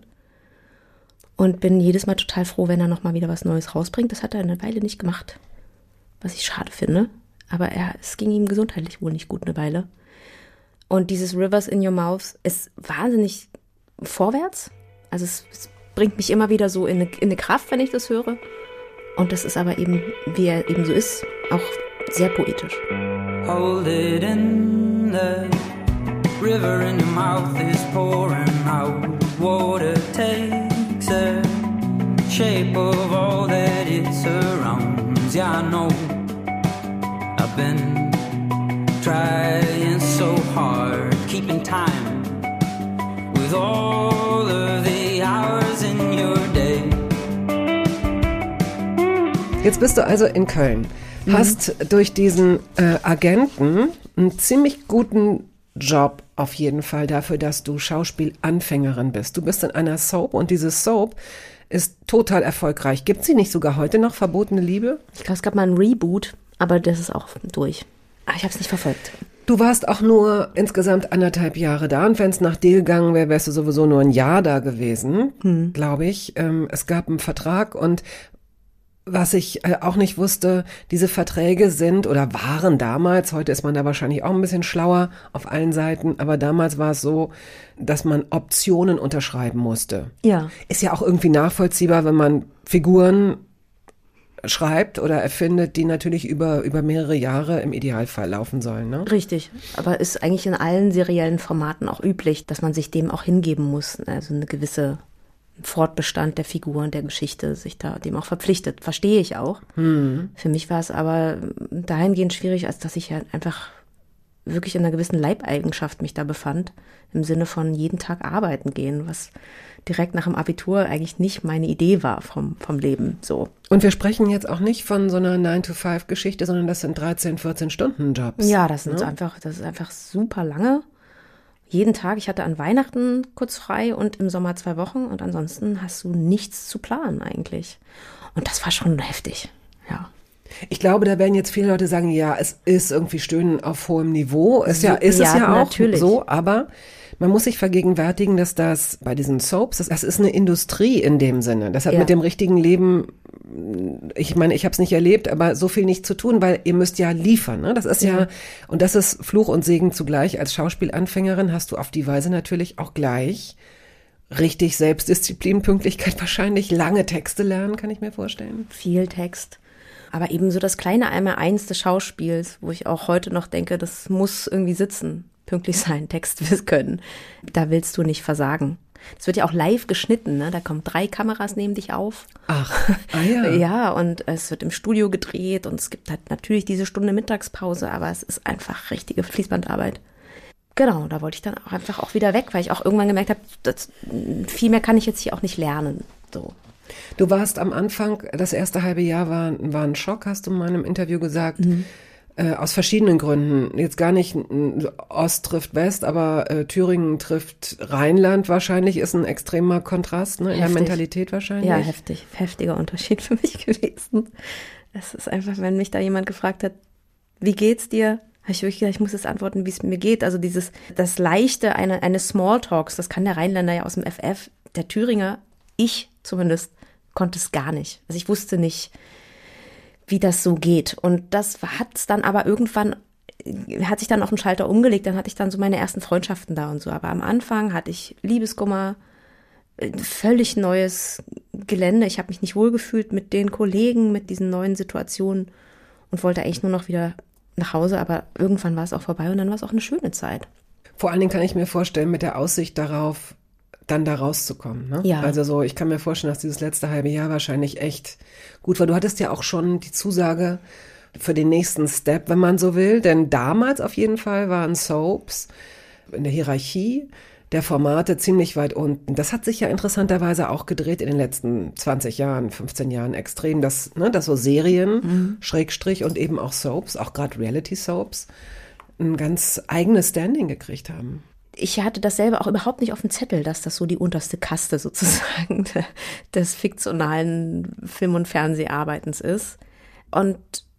und bin jedes Mal total froh, wenn er nochmal wieder was Neues rausbringt. Das hat er eine Weile nicht gemacht, was ich schade finde, aber er, es ging ihm gesundheitlich wohl nicht gut eine Weile. Und dieses Rivers in Your Mouth ist wahnsinnig vorwärts, also es, es bringt mich immer wieder so in eine, in eine Kraft, wenn ich das höre. Und das ist aber eben, wie er eben so ist, auch sehr poetisch. Hold it in the river in your mouth is pouring out. Water takes the shape of all that it surrounds. Yeah, I know I've been trying so hard, keeping time with all of the hours in your day. Jetzt bist du also in Köln, hast mhm. durch diesen äh, Agenten einen ziemlich guten Job auf jeden Fall dafür, dass du Schauspielanfängerin bist. Du bist in einer Soap und diese Soap ist total erfolgreich. Gibt sie nicht sogar heute noch, Verbotene Liebe? Ich glaube, es gab mal ein Reboot, aber das ist auch durch. Aber ich habe es nicht verfolgt. Du warst auch nur insgesamt anderthalb Jahre da und wenn es nach dir gegangen wäre, wärst du sowieso nur ein Jahr da gewesen, hm. glaube ich. Ähm, es gab einen Vertrag und was ich äh, auch nicht wusste, diese Verträge sind oder waren damals, heute ist man da wahrscheinlich auch ein bisschen schlauer auf allen Seiten, aber damals war es so, dass man Optionen unterschreiben musste. Ja. Ist ja auch irgendwie nachvollziehbar, wenn man Figuren schreibt oder erfindet, die natürlich über, über mehrere Jahre im Idealfall laufen sollen, ne? Richtig, aber ist eigentlich in allen seriellen Formaten auch üblich, dass man sich dem auch hingeben muss, also eine gewisse Fortbestand der Figur und der Geschichte sich da dem auch verpflichtet. Verstehe ich auch. Hm. Für mich war es aber dahingehend schwierig, als dass ich ja einfach wirklich in einer gewissen Leibeigenschaft mich da befand, im Sinne von jeden Tag arbeiten gehen, was direkt nach dem Abitur eigentlich nicht meine Idee war vom, vom Leben, so. Und wir sprechen jetzt auch nicht von so einer nine to five Geschichte, sondern das sind dreizehn, vierzehn Stunden Jobs. Ja, das sind ne? einfach, das ist einfach super lange. Jeden Tag, ich hatte an Weihnachten kurz frei und im Sommer zwei Wochen und ansonsten hast du nichts zu planen eigentlich. Und das war schon heftig, ja. Ich glaube, da werden jetzt viele Leute sagen, ja, es ist irgendwie Stöhnen auf hohem Niveau. Ist ja, ist ja, es ja auch natürlich. so, aber man muss sich vergegenwärtigen, dass das bei diesen Soaps, das, das ist eine Industrie in dem Sinne. Das hat ja. mit dem richtigen Leben, ich meine, ich habe es nicht erlebt, aber so viel nicht zu tun, weil ihr müsst ja liefern. Ne? Das ist ja. ja, und das ist Fluch und Segen zugleich. Als Schauspielanfängerin hast du auf die Weise natürlich auch gleich richtig Selbstdisziplin, Pünktlichkeit, wahrscheinlich lange Texte lernen, kann ich mir vorstellen. Viel Text. Aber eben so das kleine Einmaleins des Schauspiels, wo ich auch heute noch denke, das muss irgendwie sitzen, pünktlich sein, Text können. Da willst du nicht versagen. Das wird ja auch live geschnitten, ne? Da kommen drei Kameras neben dich auf. Ach, ah ja. Ja, und es wird im Studio gedreht und es gibt halt natürlich diese Stunde Mittagspause, aber es ist einfach richtige Fließbandarbeit. Genau, da wollte ich dann auch einfach auch wieder weg, weil ich auch irgendwann gemerkt habe, das, viel mehr kann ich jetzt hier auch nicht lernen, so. Du warst am Anfang, das erste halbe Jahr war, war ein Schock, hast du in meinem Interview gesagt, mhm. äh, aus verschiedenen Gründen. Jetzt gar nicht Ost trifft West, aber äh, Thüringen trifft Rheinland wahrscheinlich, ist ein extremer Kontrast, ne, in der Mentalität wahrscheinlich. Ja, heftig, heftiger Unterschied für mich gewesen. Es ist einfach, wenn mich da jemand gefragt hat, wie geht's dir? Habe ich wirklich gedacht, ich muss jetzt antworten, wie es mir geht. Also dieses, das Leichte eine, eines Smalltalks, das kann der Rheinländer ja aus dem F F, der Thüringer, ich zumindest, konnte es gar nicht. Also ich wusste nicht, wie das so geht. Und das hat es dann aber irgendwann, hat sich dann auf den Schalter umgelegt, dann hatte ich dann so meine ersten Freundschaften da und so. Aber am Anfang hatte ich Liebeskummer, völlig neues Gelände. Ich habe mich nicht wohlgefühlt mit den Kollegen, mit diesen neuen Situationen und wollte eigentlich nur noch wieder nach Hause. Aber irgendwann war es auch vorbei und dann war es auch eine schöne Zeit. Vor allen Dingen kann ich mir vorstellen, mit der Aussicht darauf, dann da rauszukommen. Ne? Ja. Also so, ich kann mir vorstellen, dass dieses letzte halbe Jahr wahrscheinlich echt gut war. Du hattest ja auch schon die Zusage für den nächsten Step, wenn man so will. Denn damals auf jeden Fall waren Soaps in der Hierarchie der Formate ziemlich weit unten. Das hat sich ja interessanterweise auch gedreht in den letzten zwanzig Jahren, fünfzehn Jahren extrem, dass, ne, dass so Serien, mhm. Schrägstrich und eben auch Soaps, auch gerade Reality-Soaps, ein ganz eigenes Standing gekriegt haben. Ich hatte das selber auch überhaupt nicht auf dem Zettel, dass das so die unterste Kaste sozusagen des fiktionalen Film- und Fernseharbeitens ist. Und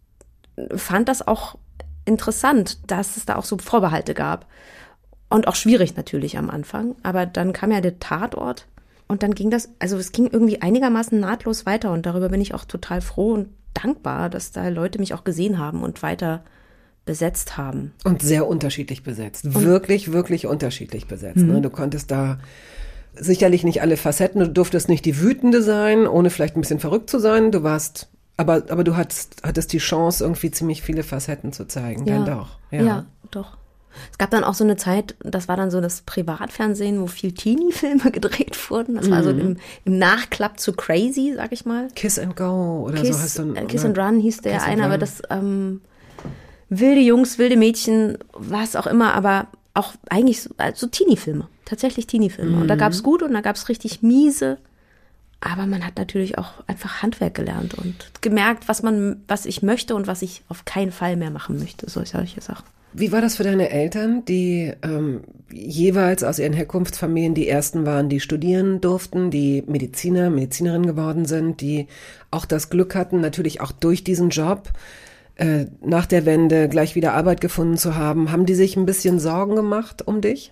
fand das auch interessant, dass es da auch so Vorbehalte gab. Und auch schwierig natürlich am Anfang. Aber dann kam ja der Tatort und dann ging das, also es ging irgendwie einigermaßen nahtlos weiter. Und darüber bin ich auch total froh und dankbar, dass da Leute mich auch gesehen haben und weiter besetzt haben. Und sehr unterschiedlich besetzt. Und wirklich, wirklich unterschiedlich besetzt. Mhm. Ne? Du konntest da sicherlich nicht alle Facetten, du durftest nicht die Wütende sein, ohne vielleicht ein bisschen verrückt zu sein. Du warst, aber, aber du hattest, hattest die Chance, irgendwie ziemlich viele Facetten zu zeigen. Ja. Dann doch. Ja. ja, doch. Es gab dann auch so eine Zeit, das war dann so das Privatfernsehen, wo viel Teenie-Filme gedreht wurden. Das war so im, im Nachklapp zu Crazy, sag ich mal. Kiss and Go oder Kiss, so heißt dann. Äh, Kiss and Run hieß der eine, aber Run. das ähm, wilde Jungs, wilde Mädchen, was auch immer, aber auch eigentlich so, also Teenie-Filme, tatsächlich Teenie-Filme. Mhm. Und da gab es gut und da gab es richtig miese. Aber man hat natürlich auch einfach Handwerk gelernt und gemerkt, was man, was ich möchte und was ich auf keinen Fall mehr machen möchte, solche Sachen. Wie war das für deine Eltern, die ähm, jeweils aus ihren Herkunftsfamilien die ersten waren, die studieren durften, die Mediziner, Medizinerinnen geworden sind, die auch das Glück hatten, natürlich auch durch diesen Job äh, nach der Wende gleich wieder Arbeit gefunden zu haben? Haben die sich ein bisschen Sorgen gemacht um dich?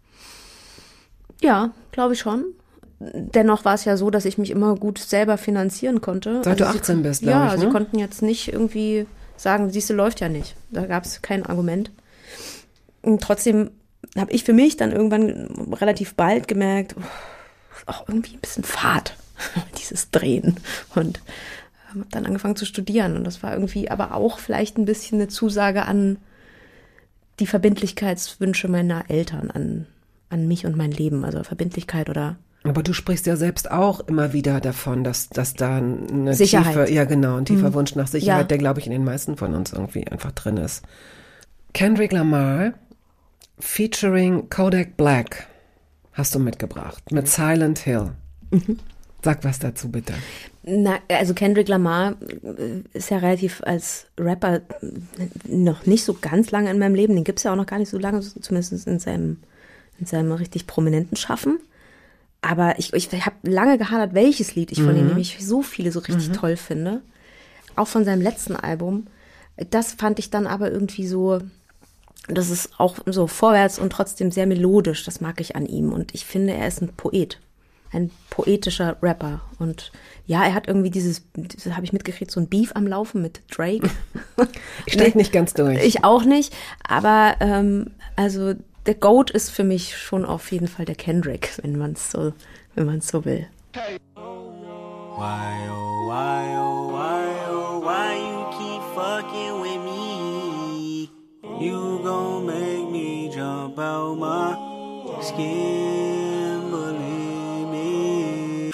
Ja, glaube ich schon. Dennoch war es ja so, dass ich mich immer gut selber finanzieren konnte. Seit also du achtzehn sie, bist, glaube ja, ich, ne? sie konnten jetzt nicht irgendwie sagen, siehst du, läuft ja nicht. Da gab es kein Argument. Und trotzdem habe ich für mich dann irgendwann relativ bald gemerkt, oh, auch irgendwie ein bisschen Fahrt, dieses Drehen. Und habe dann angefangen zu studieren und das war irgendwie aber auch vielleicht ein bisschen eine Zusage an die Verbindlichkeitswünsche meiner Eltern, an, an mich und mein Leben, also Verbindlichkeit oder Aber du sprichst ja selbst auch immer wieder davon, dass, dass da eine Sicherheit. tiefe, ja genau, ein tiefer Mhm. Wunsch nach Sicherheit, Ja. der, glaube ich, in den meisten von uns irgendwie einfach drin ist. Kendrick Lamar featuring Kodak Black hast du mitgebracht, mit Silent Hill. Mhm. Sag was dazu, bitte. Na, also Kendrick Lamar äh, ist ja relativ als Rapper äh, noch nicht so ganz lange in meinem Leben. Den gibt es ja auch noch gar nicht so lange, zumindest in seinem, in seinem richtig prominenten Schaffen. Aber ich, ich habe lange gehadert, welches Lied ich von ihm, nämlich so viele so richtig toll finde. Auch von seinem letzten Album. Das fand ich dann aber irgendwie so, das ist auch so vorwärts und trotzdem sehr melodisch. Das mag ich an ihm. Und ich finde, er ist ein Poet. Ein poetischer Rapper. Und ja, er hat irgendwie dieses, das habe ich mitgekriegt, so ein Beef am Laufen mit Drake. Ich steig nicht ganz durch. Ich auch nicht. Aber ähm, also der GOAT ist für mich schon auf jeden Fall der Kendrick, wenn man es so, wenn man es so will. Why, oh, why, oh, why, oh, why you keep fucking with me? You gon' make me jump out my skin, believe me.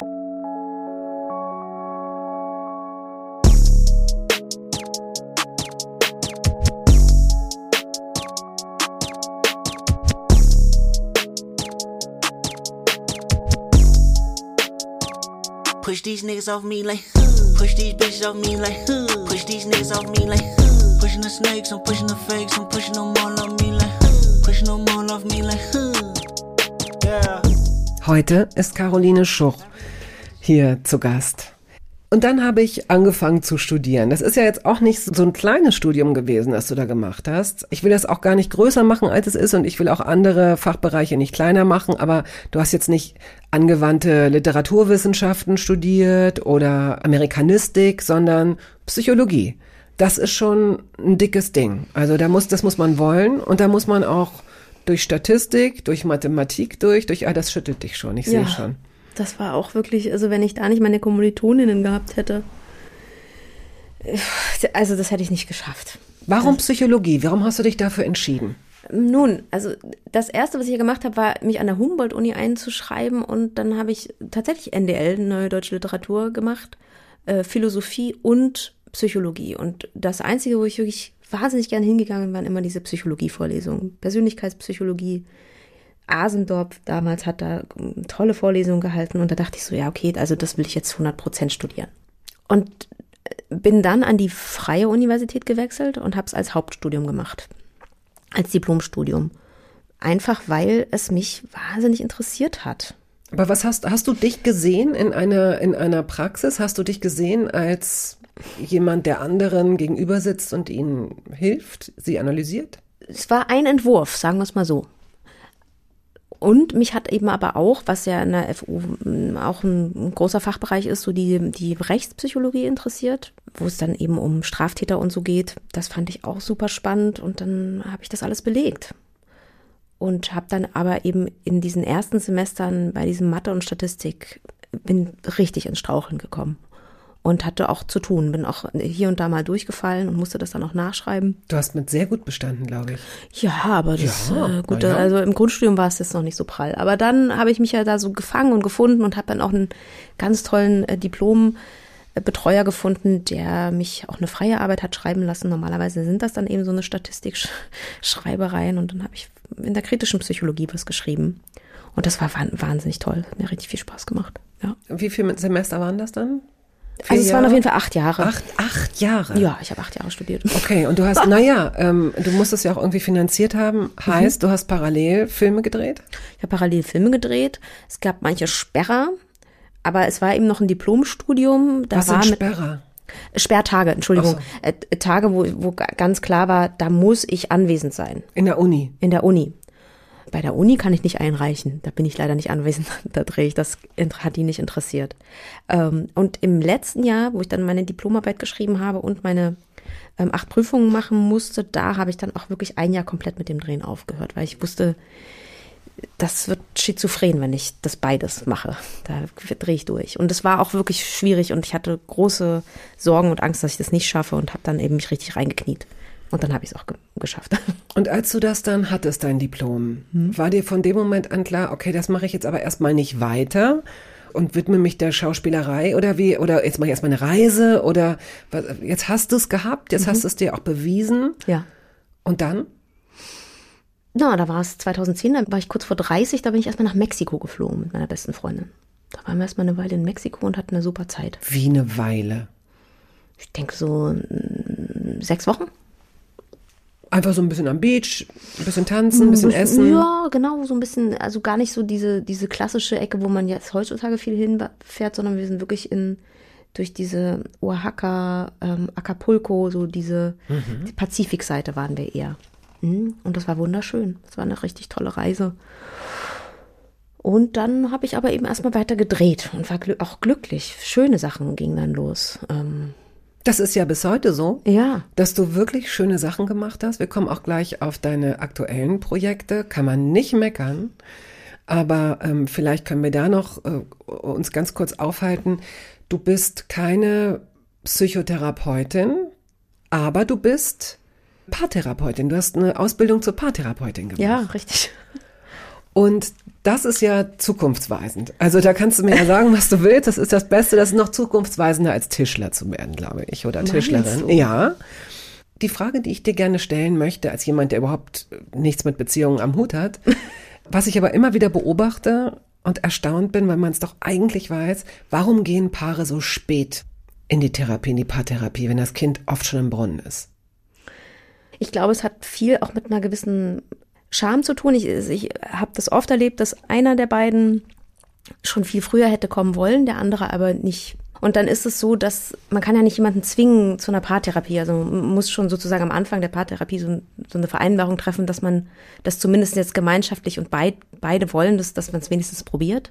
Push these niggas off me like, push these bitches off me like, push these niggas off me like, pushing the snakes, I'm pushing the fakes, I'm pushing them all off me like, pushing them all off me like, yeah. Heute ist Caroline Schuch hier zu Gast. Und dann habe ich angefangen zu studieren. Das ist ja jetzt auch nicht so ein kleines Studium gewesen, das du da gemacht hast. Ich will das auch gar nicht größer machen, als es ist, und ich will auch andere Fachbereiche nicht kleiner machen, aber du hast jetzt nicht angewandte Literaturwissenschaften studiert oder Amerikanistik, sondern Psychologie. Das ist schon ein dickes Ding. Also da muss, das muss man wollen, und da muss man auch durch Statistik, durch Mathematik durch, durch, ah, das schüttelt dich schon, ich Ja. sehe schon. Das war auch wirklich, also wenn ich da nicht meine Kommilitoninnen gehabt hätte, also das hätte ich nicht geschafft. Warum Psychologie? Warum hast du dich dafür entschieden? Nun, also das Erste, was ich hier gemacht habe, war, mich an der Humboldt-Uni einzuschreiben, und dann habe ich tatsächlich N D L, Neue Deutsche Literatur, gemacht, äh, Philosophie und Psychologie. Und das Einzige, wo ich wirklich wahnsinnig gerne hingegangen bin, waren immer diese Psychologie-Vorlesungen. Persönlichkeitspsychologie. Asendorf damals hat da tolle Vorlesungen gehalten, und da dachte ich so, ja okay, also das will ich jetzt hundert Prozent studieren. Und bin dann an die Freie Universität gewechselt und habe es als Hauptstudium gemacht, als Diplomstudium. Einfach weil es mich wahnsinnig interessiert hat. Aber was hast, hast du dich gesehen in einer, in einer Praxis? Hast du dich gesehen als jemand, der anderen gegenüber sitzt und ihnen hilft, sie analysiert? Es war ein Entwurf, sagen wir es mal so. Und mich hat eben aber auch, was ja in der F U auch ein großer Fachbereich ist, so die, die Rechtspsychologie interessiert, wo es dann eben um Straftäter und so geht. Das fand ich auch super spannend, und dann habe ich das alles belegt. Und habe dann aber eben in diesen ersten Semestern bei diesem Mathe und Statistik, bin richtig ins Straucheln gekommen. Und hatte auch zu tun, bin auch hier und da mal durchgefallen und musste das dann auch nachschreiben. Du hast mit sehr gut bestanden, glaube ich. Ja, aber das Ja, äh, gut, na ja. also im Grundstudium war es jetzt noch nicht so prall. Aber dann habe ich mich ja da so gefangen und gefunden und habe dann auch einen ganz tollen äh, Diplombetreuer gefunden, der mich auch eine freie Arbeit hat schreiben lassen. Normalerweise sind das dann eben so eine Statistik-Schreibereien, und dann habe ich in der kritischen Psychologie was geschrieben. Und das war wahnsinnig toll, hat mir richtig viel Spaß gemacht. Ja. Wie viele Semester waren das dann? Vier Also es waren Jahre? auf jeden Fall acht Jahre. Acht, acht Jahre? Ja, ich habe acht Jahre studiert. Okay, und du hast, naja, ähm, du musst es ja auch irgendwie finanziert haben. Heißt, du hast parallel Filme gedreht? Ich habe parallel Filme gedreht. Es gab manche Sperrer, aber es war eben noch ein Diplomstudium. Da Was war sind mit Sperrer? Sperrtage, Entschuldigung. Ach Äh, Tage, wo, wo ganz klar war, da muss ich anwesend sein. In der Uni? In der Uni. Bei der Uni kann ich nicht einreichen. Da bin ich leider nicht anwesend. Da drehe ich, das hat die nicht interessiert. Ähm, und im letzten Jahr, wo ich dann meine Diplomarbeit geschrieben habe und meine ähm, acht Prüfungen machen musste, da habe ich dann auch wirklich ein Jahr komplett mit dem Drehen aufgehört, weil ich wusste, das wird schizophren, wenn ich das beides mache. Da drehe ich durch. Und es war auch wirklich schwierig und ich hatte große Sorgen und Angst, dass ich das nicht schaffe und habe dann eben mich richtig reingekniet. Und dann habe ich es auch ge- geschafft. Und als du das dann hattest, dein Diplom, hm. war dir von dem Moment an klar, okay, das mache ich jetzt aber erstmal nicht weiter und widme mich der Schauspielerei oder wie, oder jetzt mache ich erstmal eine Reise oder was, jetzt hast du es gehabt, jetzt mhm. hast du es dir auch bewiesen. Ja. Und dann? Na, da war es zweitausendzehn, da war ich kurz vor dreißig, da bin ich erstmal nach Mexiko geflogen mit meiner besten Freundin. Da waren wir erstmal eine Weile in Mexiko und hatten eine super Zeit. Wie eine Weile? Ich denke so mm, sechs Wochen. Einfach so ein bisschen am Beach, ein bisschen tanzen, ein bisschen essen. Ja, genau, so ein bisschen, also gar nicht so diese, diese klassische Ecke, wo man jetzt heutzutage viel hinfährt, sondern wir sind wirklich in, durch diese Oaxaca, ähm, Acapulco, so diese mhm. die Pazifikseite waren wir eher. Mhm. Und das war wunderschön. Das war eine richtig tolle Reise. Und dann habe ich aber eben erstmal weiter gedreht und war gl- auch glücklich. Schöne Sachen gingen dann los. Ähm, Das ist ja bis heute so, ja. dass du wirklich schöne Sachen gemacht hast. Wir kommen auch gleich auf deine aktuellen Projekte, kann man nicht meckern. Aber ähm, vielleicht können wir da noch äh, uns ganz kurz aufhalten. Du bist keine Psychotherapeutin, aber du bist Paartherapeutin. Du hast eine Ausbildung zur Paartherapeutin gemacht. Ja, richtig. Und das ist ja zukunftsweisend. Also da kannst du mir ja sagen, was du willst. Das ist das Beste. Das ist noch zukunftsweisender als Tischler zu werden, glaube ich. Oder Tischlerin. du? Ja. Die Frage, die ich dir gerne stellen möchte, als jemand, der überhaupt nichts mit Beziehungen am Hut hat, was ich aber immer wieder beobachte und erstaunt bin, weil man es doch eigentlich weiß, warum gehen Paare so spät in die Therapie, in die Paartherapie, wenn das Kind oft schon im Brunnen ist? Ich glaube, es hat viel auch mit einer gewissen Scham zu tun. Ich, ich habe das oft erlebt, dass einer der beiden schon viel früher hätte kommen wollen, der andere aber nicht. Und dann ist es so, dass man kann ja nicht jemanden zwingen zu einer Paartherapie. Also man muss schon sozusagen am Anfang der Paartherapie so, so eine Vereinbarung treffen, dass man das zumindest jetzt gemeinschaftlich und beid, beide wollen, dass, dass man es wenigstens probiert.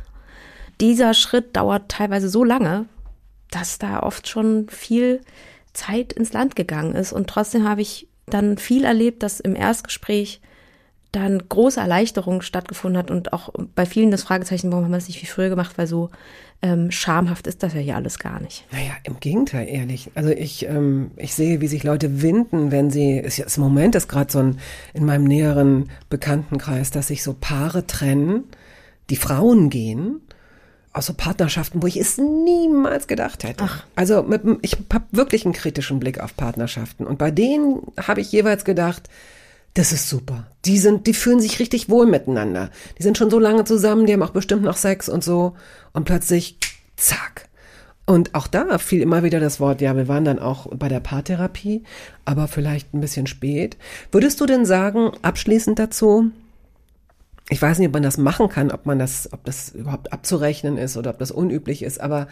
Dieser Schritt dauert teilweise so lange, dass da oft schon viel Zeit ins Land gegangen ist. Und trotzdem habe ich dann viel erlebt, dass im Erstgespräch dann große Erleichterung stattgefunden hat und auch bei vielen das Fragezeichen, warum haben wir das nicht wie früher gemacht, weil so ähm, schamhaft ist das ja hier alles gar nicht. Naja, im Gegenteil, ehrlich. Also ich ähm, ich sehe, wie sich Leute winden, wenn sie, ist jetzt im Moment ist gerade so ein, in meinem näheren Bekanntenkreis, dass sich so Paare trennen, die Frauen gehen, aus so Partnerschaften, wo ich es niemals gedacht hätte. Ach. Also mit, ich habe wirklich einen kritischen Blick auf Partnerschaften und bei denen habe ich jeweils gedacht, das ist super. Die sind, die fühlen sich richtig wohl miteinander. Die sind schon so lange zusammen, die haben auch bestimmt noch Sex und so. Und plötzlich, zack. Und auch da fiel immer wieder das Wort, ja, wir waren dann auch bei der Paartherapie, aber vielleicht ein bisschen spät. Würdest du denn sagen, abschließend dazu, ich weiß nicht, ob man das machen kann, ob man das, ob das überhaupt abzurechnen ist oder ob das unüblich ist, aber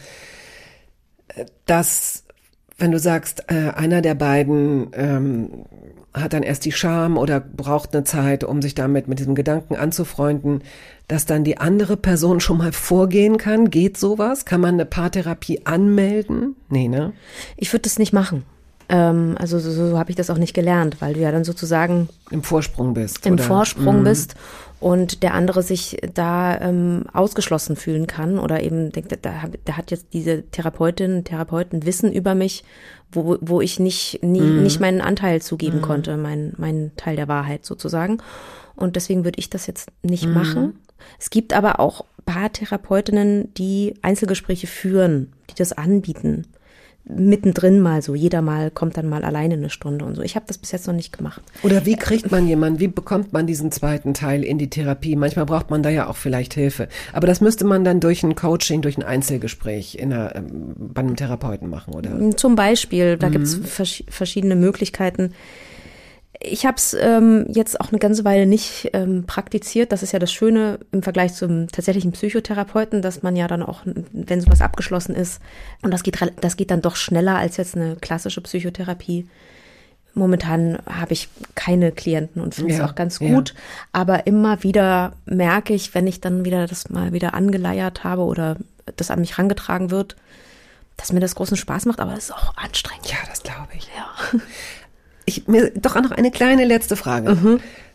dass, wenn du sagst, äh, einer der beiden ähm, hat dann erst die Scham oder braucht eine Zeit, um sich damit mit diesem Gedanken anzufreunden, dass dann die andere Person schon mal vorgehen kann. Geht sowas? Kann man eine Paartherapie anmelden? Nee, ne? Ich würde das nicht machen. Ähm, also so, so habe ich das auch nicht gelernt, weil du ja dann sozusagen im Vorsprung bist. Im oder? Vorsprung mm. bist und der andere sich da ähm, ausgeschlossen fühlen kann oder eben denkt, da, da hat jetzt diese Therapeutin, Therapeuten Wissen über mich, wo, wo ich nicht, nie, mm. nicht meinen Anteil zugeben mm. konnte, meinen meinen Teil der Wahrheit sozusagen. Und deswegen würde ich das jetzt nicht mm. machen. Es gibt aber auch Paartherapeutinnen, die Einzelgespräche führen, die das anbieten. Mittendrin mal so, jeder mal kommt dann mal alleine eine Stunde und so. Ich habe das bis jetzt noch nicht gemacht. Oder wie kriegt man jemanden, wie bekommt man diesen zweiten Teil in die Therapie? Manchmal braucht man da ja auch vielleicht Hilfe. Aber das müsste man dann durch ein Coaching, durch ein Einzelgespräch in einer, ähm, bei einem Therapeuten machen, oder? Zum Beispiel, da mhm. gibt's vers- verschiedene Möglichkeiten. Ich habe es ähm, jetzt auch eine ganze Weile nicht ähm, praktiziert. Das ist ja das Schöne im Vergleich zum tatsächlichen Psychotherapeuten, dass man ja dann auch, wenn sowas abgeschlossen ist, und das geht, das geht dann doch schneller als jetzt eine klassische Psychotherapie. Momentan habe ich keine Klienten und finde es ja, auch ganz gut. Ja. Aber immer wieder merke ich, wenn ich dann wieder das mal wieder angeleiert habe oder das an mich rangetragen wird, dass mir das großen Spaß macht, aber es ist auch anstrengend. Ja, das glaube ich. Ja. Ich, mir, doch auch noch eine kleine letzte Frage. Mhm.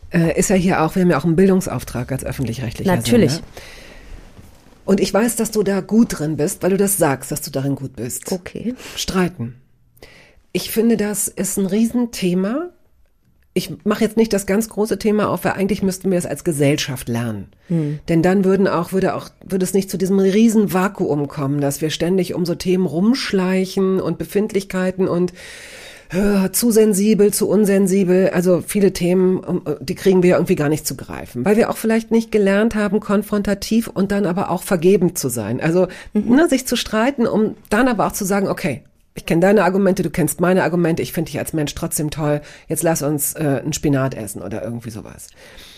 äh, ist ja hier auch, wir haben ja auch einen Bildungsauftrag als öffentlich-rechtlicher Natürlich. Sender. Und ich weiß, dass du da gut drin bist, weil du das sagst, dass du darin gut bist. Okay. Streiten. Ich finde, das ist ein Riesenthema. Ich mache jetzt nicht das ganz große Thema auf, weil eigentlich müssten wir es als Gesellschaft lernen. Hm. Denn dann würden auch, würde auch, würde es nicht zu diesem riesen Vakuum kommen, dass wir ständig um so Themen rumschleichen und Befindlichkeiten und äh, zu sensibel, zu unsensibel. Also viele Themen, die kriegen wir irgendwie gar nicht zu greifen. Weil wir auch vielleicht nicht gelernt haben, konfrontativ und dann aber auch vergebend zu sein. Also mhm. ne, sich zu streiten, um dann aber auch zu sagen, okay, ich kenne deine Argumente, du kennst meine Argumente, ich finde dich als Mensch trotzdem toll, jetzt lass uns äh, einen Spinat essen oder irgendwie sowas.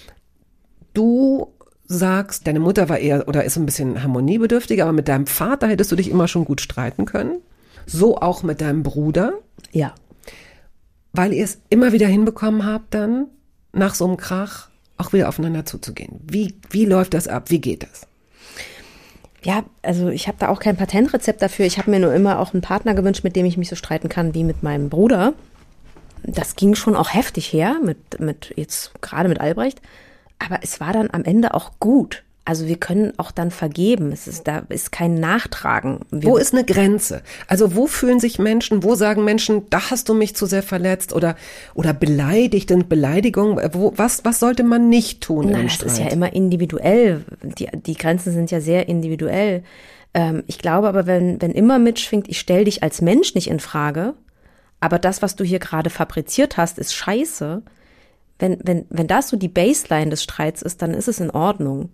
Du sagst, deine Mutter war eher oder ist ein bisschen harmoniebedürftiger, aber mit deinem Vater hättest du dich immer schon gut streiten können. So auch mit deinem Bruder. Ja. Weil ihr es immer wieder hinbekommen habt, dann nach so einem Krach auch wieder aufeinander zuzugehen. Wie, wie läuft das ab? Wie geht das? Ja, also ich habe da auch kein Patentrezept dafür. Ich habe mir nur immer auch einen Partner gewünscht, mit dem ich mich so streiten kann wie mit meinem Bruder. Das ging schon auch heftig her, mit, mit jetzt gerade mit Albrecht. Aber es war dann am Ende auch gut. Also wir können auch dann vergeben. Es ist, da ist kein Nachtragen. Wir wo ist eine Grenze? Also wo fühlen sich Menschen, wo sagen Menschen, da hast du mich zu sehr verletzt oder, oder beleidigt und Beleidigung? Wo, was, was sollte man nicht tun? Na, im das Streit? ist ja immer individuell. Die, die Grenzen sind ja sehr individuell. Ähm, ich glaube aber, wenn, wenn immer mitschwingt, ich stelle dich als Mensch nicht in Frage, aber das, was du hier gerade fabriziert hast, ist scheiße. Wenn, wenn, wenn das so die Baseline des Streits ist, dann ist es in Ordnung.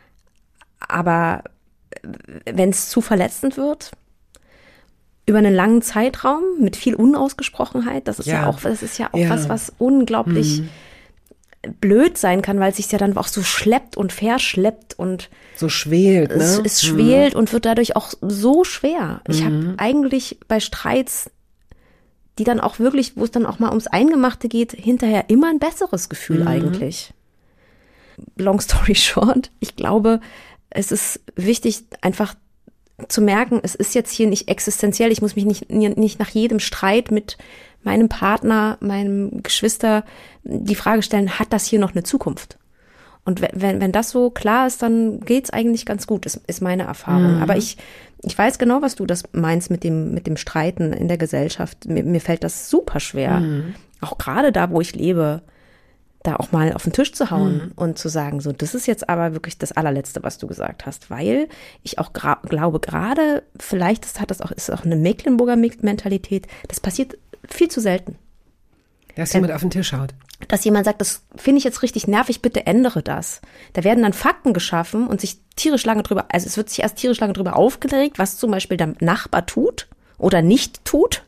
Aber wenn es zu verletzend wird, über einen langen Zeitraum mit viel Unausgesprochenheit, das ist ja, ja auch, das ist ja auch ja. was, was unglaublich mhm. blöd sein kann, weil es sich ja dann auch so schleppt und verschleppt und so schwelt, ne? Es, es schwelt mhm. und wird dadurch auch so schwer. Ich mhm. habe eigentlich bei Streits, die dann auch wirklich, wo es dann auch mal ums Eingemachte geht, hinterher immer ein besseres Gefühl mhm. eigentlich. Long story short, ich glaube, es ist wichtig, einfach zu merken, es ist jetzt hier nicht existenziell. Ich muss mich nicht, nicht nach jedem Streit mit meinem Partner, meinem Geschwister die Frage stellen, hat das hier noch eine Zukunft? Und wenn, wenn das so klar ist, dann geht's eigentlich ganz gut, ist, ist meine Erfahrung. Mhm. Aber ich, ich weiß genau, was du das meinst mit dem, mit dem Streiten in der Gesellschaft. Mir, mir fällt das super schwer. Mhm. Auch gerade da, wo ich lebe, da auch mal auf den Tisch zu hauen mhm. und zu sagen, so, das ist jetzt aber wirklich das allerletzte, was du gesagt hast, weil ich auch gra- glaube, gerade, vielleicht ist, hat das auch, ist auch eine Mecklenburger Mentalität, das passiert viel zu selten. Dass jemand auf den Tisch haut. Dass jemand sagt, das finde ich jetzt richtig nervig, bitte ändere das. Da werden dann Fakten geschaffen und sich tierisch lange drüber, also es wird sich erst tierisch lange drüber aufgeregt, was zum Beispiel der Nachbar tut oder nicht tut,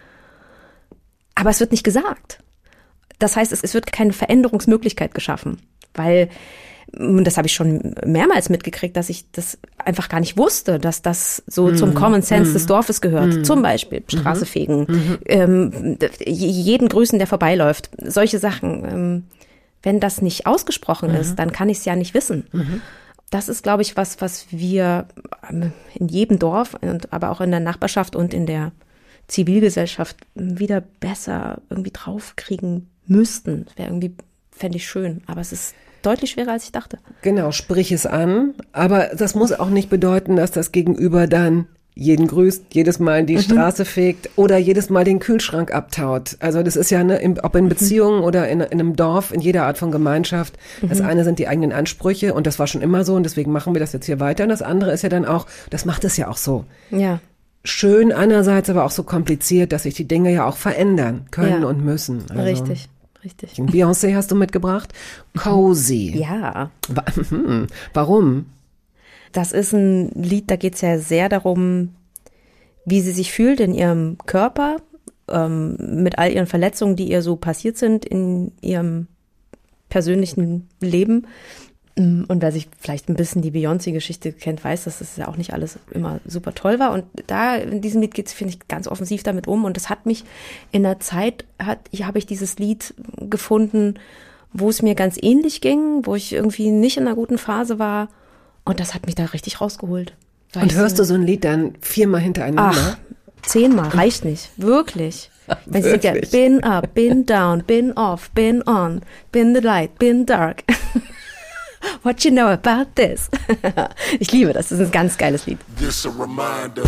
aber es wird nicht gesagt. Das heißt, es, es wird keine Veränderungsmöglichkeit geschaffen, weil, das habe ich schon mehrmals mitgekriegt, dass ich das einfach gar nicht wusste, dass das so mm. zum Common Sense mm. des Dorfes gehört. Mm. Zum Beispiel Straße fegen, mm-hmm. ähm, jeden grüßen, der vorbeiläuft. Solche Sachen. Ähm, wenn das nicht ausgesprochen mm-hmm. ist, dann kann ich es ja nicht wissen. Mm-hmm. Das ist, glaube ich, was, was wir in jedem Dorf, und aber auch in der Nachbarschaft und in der Zivilgesellschaft wieder besser irgendwie draufkriegen müssten. Das wäre irgendwie, fände ich schön, aber es ist deutlich schwerer, als ich dachte. Genau, sprich es an, aber das muss auch nicht bedeuten, dass das Gegenüber dann jeden grüßt, jedes Mal die mhm. Straße fegt oder jedes Mal den Kühlschrank abtaut. Also das ist ja, ne, in, ob in Beziehungen mhm. oder in, in einem Dorf, in jeder Art von Gemeinschaft. Mhm. Das eine sind die eigenen Ansprüche und das war schon immer so und deswegen machen wir das jetzt hier weiter. Und das andere ist ja dann auch, das macht es ja auch so. Ja. Schön einerseits, aber auch so kompliziert, dass sich die Dinge ja auch verändern können ja. und müssen. Also, richtig, richtig. Beyoncé hast du mitgebracht. Cozy. Ja. Warum? Das ist ein Lied, da geht es ja sehr darum, wie sie sich fühlt in ihrem Körper, ähm, mit all ihren Verletzungen, die ihr so passiert sind in ihrem persönlichen Leben. Und wer sich vielleicht ein bisschen die Beyoncé-Geschichte kennt, weiß, dass das ja auch nicht alles immer super toll war. Und da in diesem Lied geht es, finde ich, ganz offensiv damit um. Und das hat mich in der Zeit, hat, hier habe ich dieses Lied gefunden, wo es mir ganz ähnlich ging, wo ich irgendwie nicht in einer guten Phase war. Und das hat mich da richtig rausgeholt. Und hörst so, du so ein Lied dann viermal hintereinander? Ach, zehnmal, reicht nicht. Wirklich. Weil sie singt ja, Wirklich? been up, been down, been off, been on, been the light, been dark. What you know about this? Ich liebe das, das ist ein ganz geiles Lied. This a reminder.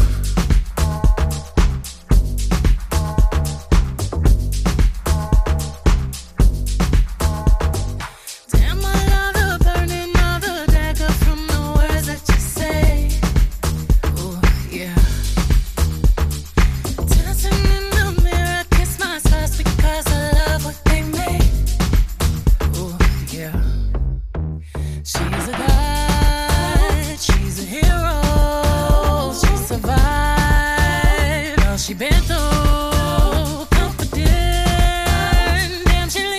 Damn, I love the burning of the dagger from the words that you say. Oh, yeah. Dancing in the mirror, kiss myself because I love what they made. Oh, yeah. She's a god, she's a hero, she survived all she been through. Confident, damn, she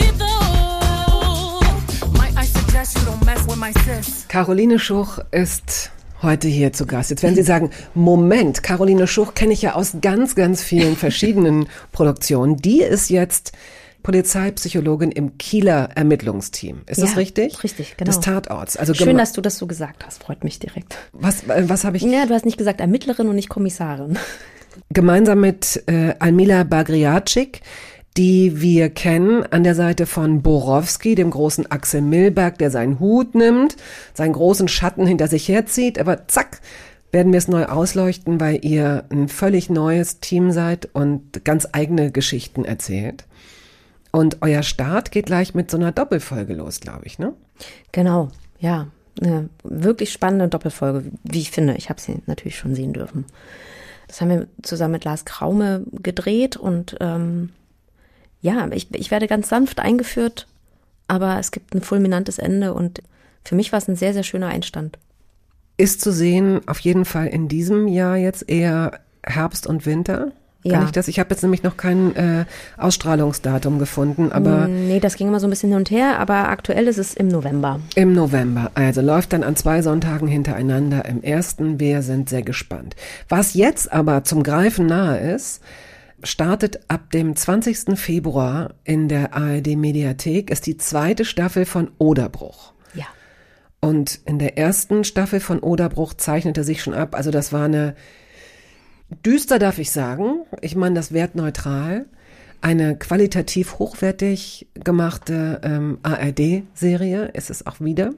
lethal. Might I suggest you don't mess with my sis? Caroline Schuch ist heute hier zu Gast. Jetzt werden Sie sagen, Moment, Caroline Schuch kenne ich ja aus ganz, ganz vielen verschiedenen Produktionen. Die ist jetzt Polizeipsychologin im Kieler Ermittlungsteam. Ist das Ja, richtig? richtig, genau. Des Tatorts. Also Schön, gema- dass du das so gesagt hast, freut mich direkt. was, äh, was habe ich Ja, du hast nicht gesagt Ermittlerin und nicht Kommissarin. gemeinsam mit äh, Almila Bagriacic, die wir kennen an der Seite von Borowski, dem großen Axel Milberg, der seinen Hut nimmt, seinen großen Schatten hinter sich herzieht, aber zack, werden wir es neu ausleuchten, weil ihr ein völlig neues Team seid und ganz eigene Geschichten erzählt. Und euer Start geht gleich mit so einer Doppelfolge los, glaube ich, ne? Genau, ja. Eine wirklich spannende Doppelfolge, wie ich finde. Ich habe sie natürlich schon sehen dürfen. Das haben wir zusammen mit Lars Kraume gedreht und ähm, ja, ich, ich werde ganz sanft eingeführt, aber es gibt ein fulminantes Ende und für mich war es ein sehr, sehr schöner Einstand. Ist zu sehen, auf jeden Fall in diesem Jahr jetzt eher Herbst und Winter. Kann Ja. ich das? Ich habe jetzt nämlich noch kein äh, Ausstrahlungsdatum gefunden, aber Nee, das ging immer so ein bisschen hin und her, aber aktuell ist es im November. im November. Also läuft dann an zwei Sonntagen hintereinander im ersten. Wir sind sehr gespannt. Was jetzt aber zum Greifen nahe ist, startet ab dem zwanzigsten Februar in der A R D-Mediathek, ist die zweite Staffel von Oderbruch. Ja. Und in der ersten Staffel von Oderbruch zeichnete sich schon ab, also das war eine, düster darf ich sagen, ich meine das wertneutral, eine qualitativ hochwertig gemachte ähm, A R D-Serie ist es auch wieder.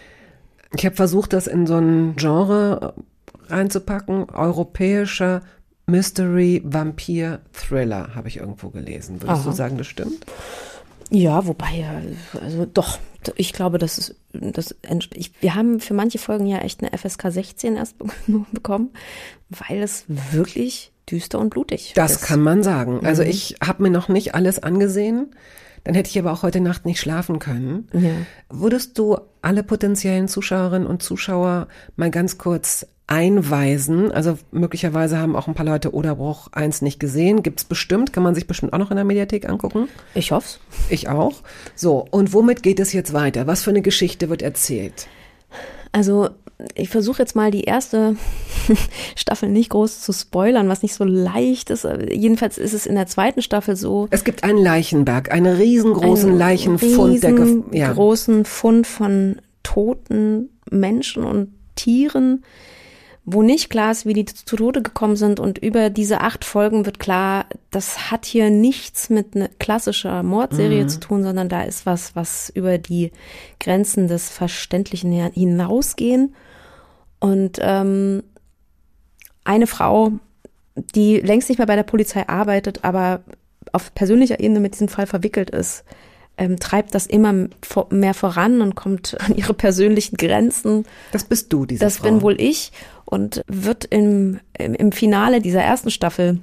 Ich habe versucht, das in so ein Genre reinzupacken, europäischer Mystery, Vampir, Thriller, habe ich irgendwo gelesen. Würdest Aha. du sagen, das stimmt? Ja, wobei, ja, also doch, ich glaube, das ist, das, ich, wir haben für manche Folgen ja echt eine F S K sechzehn erst be- bekommen, weil es wirklich düster und blutig Das ist. kann man sagen. Also Mhm. ich habe mir noch nicht alles angesehen. Dann hätte ich aber auch heute Nacht nicht schlafen können. Ja. Würdest du alle potenziellen Zuschauerinnen und Zuschauer mal ganz kurz einweisen? Also möglicherweise haben auch ein paar Leute Oderbruch eins nicht gesehen. Gibt's bestimmt, kann man sich bestimmt auch noch in der Mediathek angucken. Ich hoff's. Ich auch. So, und womit geht es jetzt weiter? Was für eine Geschichte wird erzählt? Also ich versuche jetzt mal die erste Staffel nicht groß zu spoilern, was nicht so leicht ist. Jedenfalls ist es in der zweiten Staffel so. Es gibt einen Leichenberg, einen riesengroßen einen Leichenfund. Der gef- ja. großen Fund von toten Menschen und Tieren, wo nicht klar ist, wie die zu Tode gekommen sind. Und über diese acht Folgen wird klar, das hat hier nichts mit einer klassischer Mordserie Mhm. zu tun, sondern da ist was, was über die Grenzen des Verständlichen hinausgehen. Und ähm, eine Frau, die längst nicht mehr bei der Polizei arbeitet, aber auf persönlicher Ebene mit diesem Fall verwickelt ist, ähm, treibt das immer vor, mehr voran und kommt an ihre persönlichen Grenzen. Das bist du, diese Das Frau. bin wohl ich und wird im, im, im Finale dieser ersten Staffel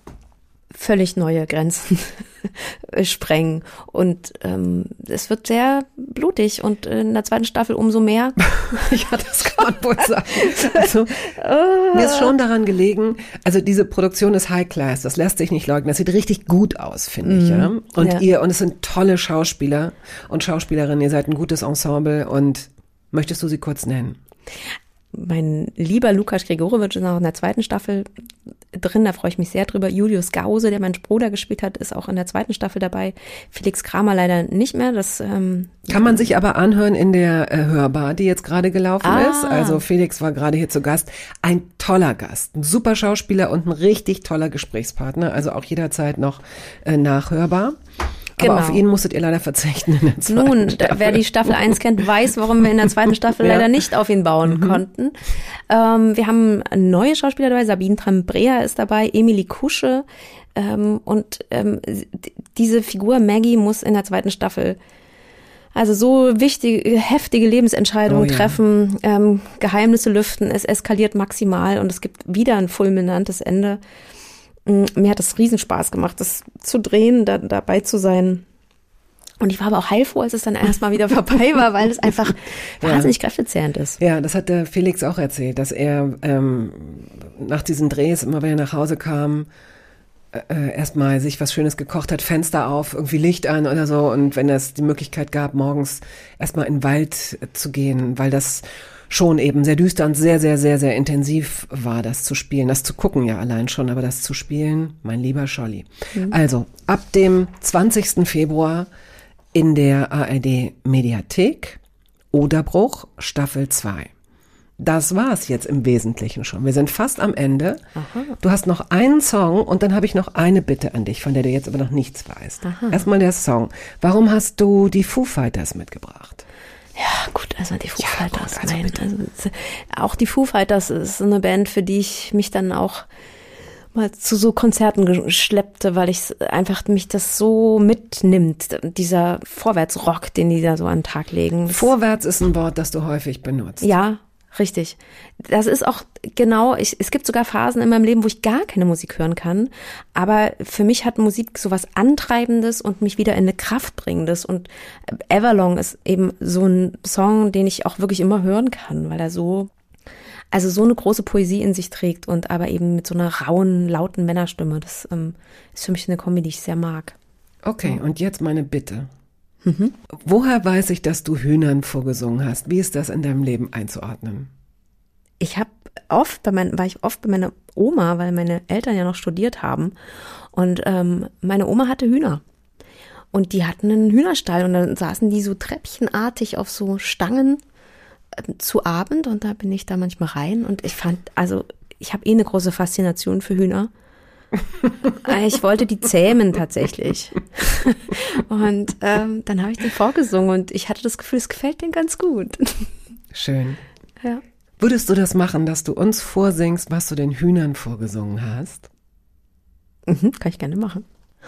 völlig neue Grenzen sprengen. Und ähm, es wird sehr blutig und in der zweiten Staffel umso mehr. Ja, das kann man wohl sagen. Also, mir ist schon daran gelegen, also diese Produktion ist High Class, das lässt sich nicht leugnen. Das sieht richtig gut aus, finde ich. Ja? Und ja. ihr, und es sind tolle Schauspieler und Schauspielerinnen, ihr seid ein gutes Ensemble und möchtest du sie kurz nennen? Mein lieber Lukas Gregorowitsch ist noch in der zweiten Staffel drin, da freue ich mich sehr drüber. Julius Gause, der meinen Bruder gespielt hat, ist auch in der zweiten Staffel dabei. Felix Kramer leider nicht mehr. Das ähm, kann man sich aber anhören in der äh, Hörbar, die jetzt gerade gelaufen ah. ist. Also Felix war gerade hier zu Gast. Ein toller Gast, ein super Schauspieler und ein richtig toller Gesprächspartner. Also auch jederzeit noch äh, nachhörbar. Genau. Aber auf ihn musstet ihr leider verzichten in der zweiten Nun, Staffel. Wer die Staffel eins kennt, weiß, warum wir in der zweiten Staffel Ja. leider nicht auf ihn bauen Mhm. konnten. Ähm, wir haben neue Schauspieler dabei, Sabine Trambrea ist dabei, Emily Kusche. Ähm, und ähm, diese Figur Maggie muss in der zweiten Staffel also so wichtige, heftige Lebensentscheidungen Oh ja. treffen, ähm, Geheimnisse lüften, es eskaliert maximal und es gibt wieder ein fulminantes Ende. Mir hat es Riesenspaß gemacht, das zu drehen, da, dabei zu sein. Und ich war aber auch heilfroh, als es dann erstmal wieder vorbei war, weil es einfach Ja. wahnsinnig kräftezehrend ist. Ja, das hat der Felix auch erzählt, dass er ähm, nach diesen Drehs, immer wenn er nach Hause kam, äh, erstmal sich was Schönes gekocht hat, Fenster auf, irgendwie Licht an oder so. Und wenn es die Möglichkeit gab, morgens erstmal in den Wald äh, zu gehen, weil das schon eben sehr düster und sehr, sehr, sehr, sehr intensiv war, das zu spielen. Das zu gucken ja allein schon, aber das zu spielen, mein lieber Scholli. Mhm. Also, ab dem zwanzigsten Februar in der A R D Mediathek, Oderbruch, Staffel zwei. Das war's jetzt im Wesentlichen schon. Wir sind fast am Ende. Aha. Du hast noch einen Song und dann habe ich noch eine Bitte an dich, von der du jetzt aber noch nichts weißt. Aha. Erstmal der Song. Warum hast du die Foo Fighters mitgebracht? Ja, gut, also die Foo ja, Fighters. Gut, also mein, also, auch die Foo Fighters ist eine Band, für die ich mich dann auch mal zu so Konzerten geschleppte, weil ich einfach mich das so mitnimmt, dieser Vorwärtsrock, den die da so an den Tag legen. Vorwärts ist ein Wort, das du häufig benutzt. Ja, richtig. Das ist auch genau, ich, es gibt sogar Phasen in meinem Leben, wo ich gar keine Musik hören kann, aber für mich hat Musik sowas Antreibendes und mich wieder in eine Kraft bringendes und Everlong ist eben so ein Song, den ich auch wirklich immer hören kann, weil er so, also so eine große Poesie in sich trägt und aber eben mit so einer rauen, lauten Männerstimme. Das ähm, ist für mich eine Kombi, die ich sehr mag. Okay, und jetzt meine Bitte. Mhm. Woher weiß ich, dass du Hühnern vorgesungen hast? Wie ist das in deinem Leben einzuordnen? Ich habe oft bei mein, war ich oft bei meiner Oma, weil meine Eltern ja noch studiert haben. Und ähm, meine Oma hatte Hühner. Und die hatten einen Hühnerstall und dann saßen die so treppchenartig auf so Stangen äh, zu Abend. Und da bin ich da manchmal rein. Und ich fand, also ich habe eh eine große Faszination für Hühner. Ich wollte die zähmen tatsächlich. Und ähm, dann habe ich den vorgesungen und ich hatte das Gefühl, es gefällt denen ganz gut. Schön. Ja. Würdest du das machen, dass du uns vorsingst, was du den Hühnern vorgesungen hast? Mhm, kann ich gerne machen.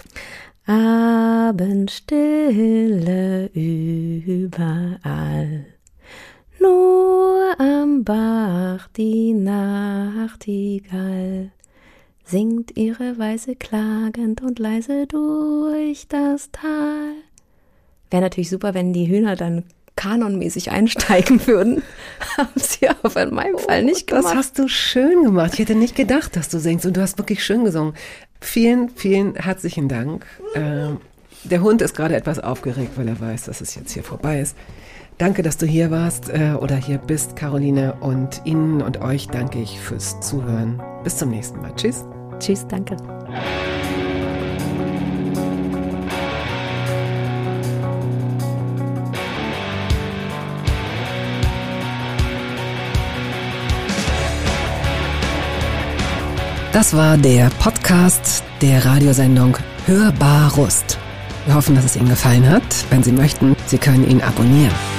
Abendstille überall, nur am Bach die Nachtigall singt ihre Weise klagend und leise durch das Tal. Wäre natürlich super, wenn die Hühner dann kanonmäßig einsteigen würden. Haben sie aber in meinem Fall nicht gemacht. Das hast du schön gemacht. Ich hätte nicht gedacht, dass du singst und du hast wirklich schön gesungen. Vielen, vielen herzlichen Dank. Ähm, der Hund ist gerade etwas aufgeregt, weil er weiß, dass es jetzt hier vorbei ist. Danke, dass du hier warst äh, oder hier bist, Caroline. Und Ihnen und euch danke ich fürs Zuhören. Bis zum nächsten Mal. Tschüss. Tschüss, danke. Das war der Podcast der Radiosendung Hörbar Rust. Wir hoffen, dass es Ihnen gefallen hat. Wenn Sie möchten, Sie können ihn abonnieren.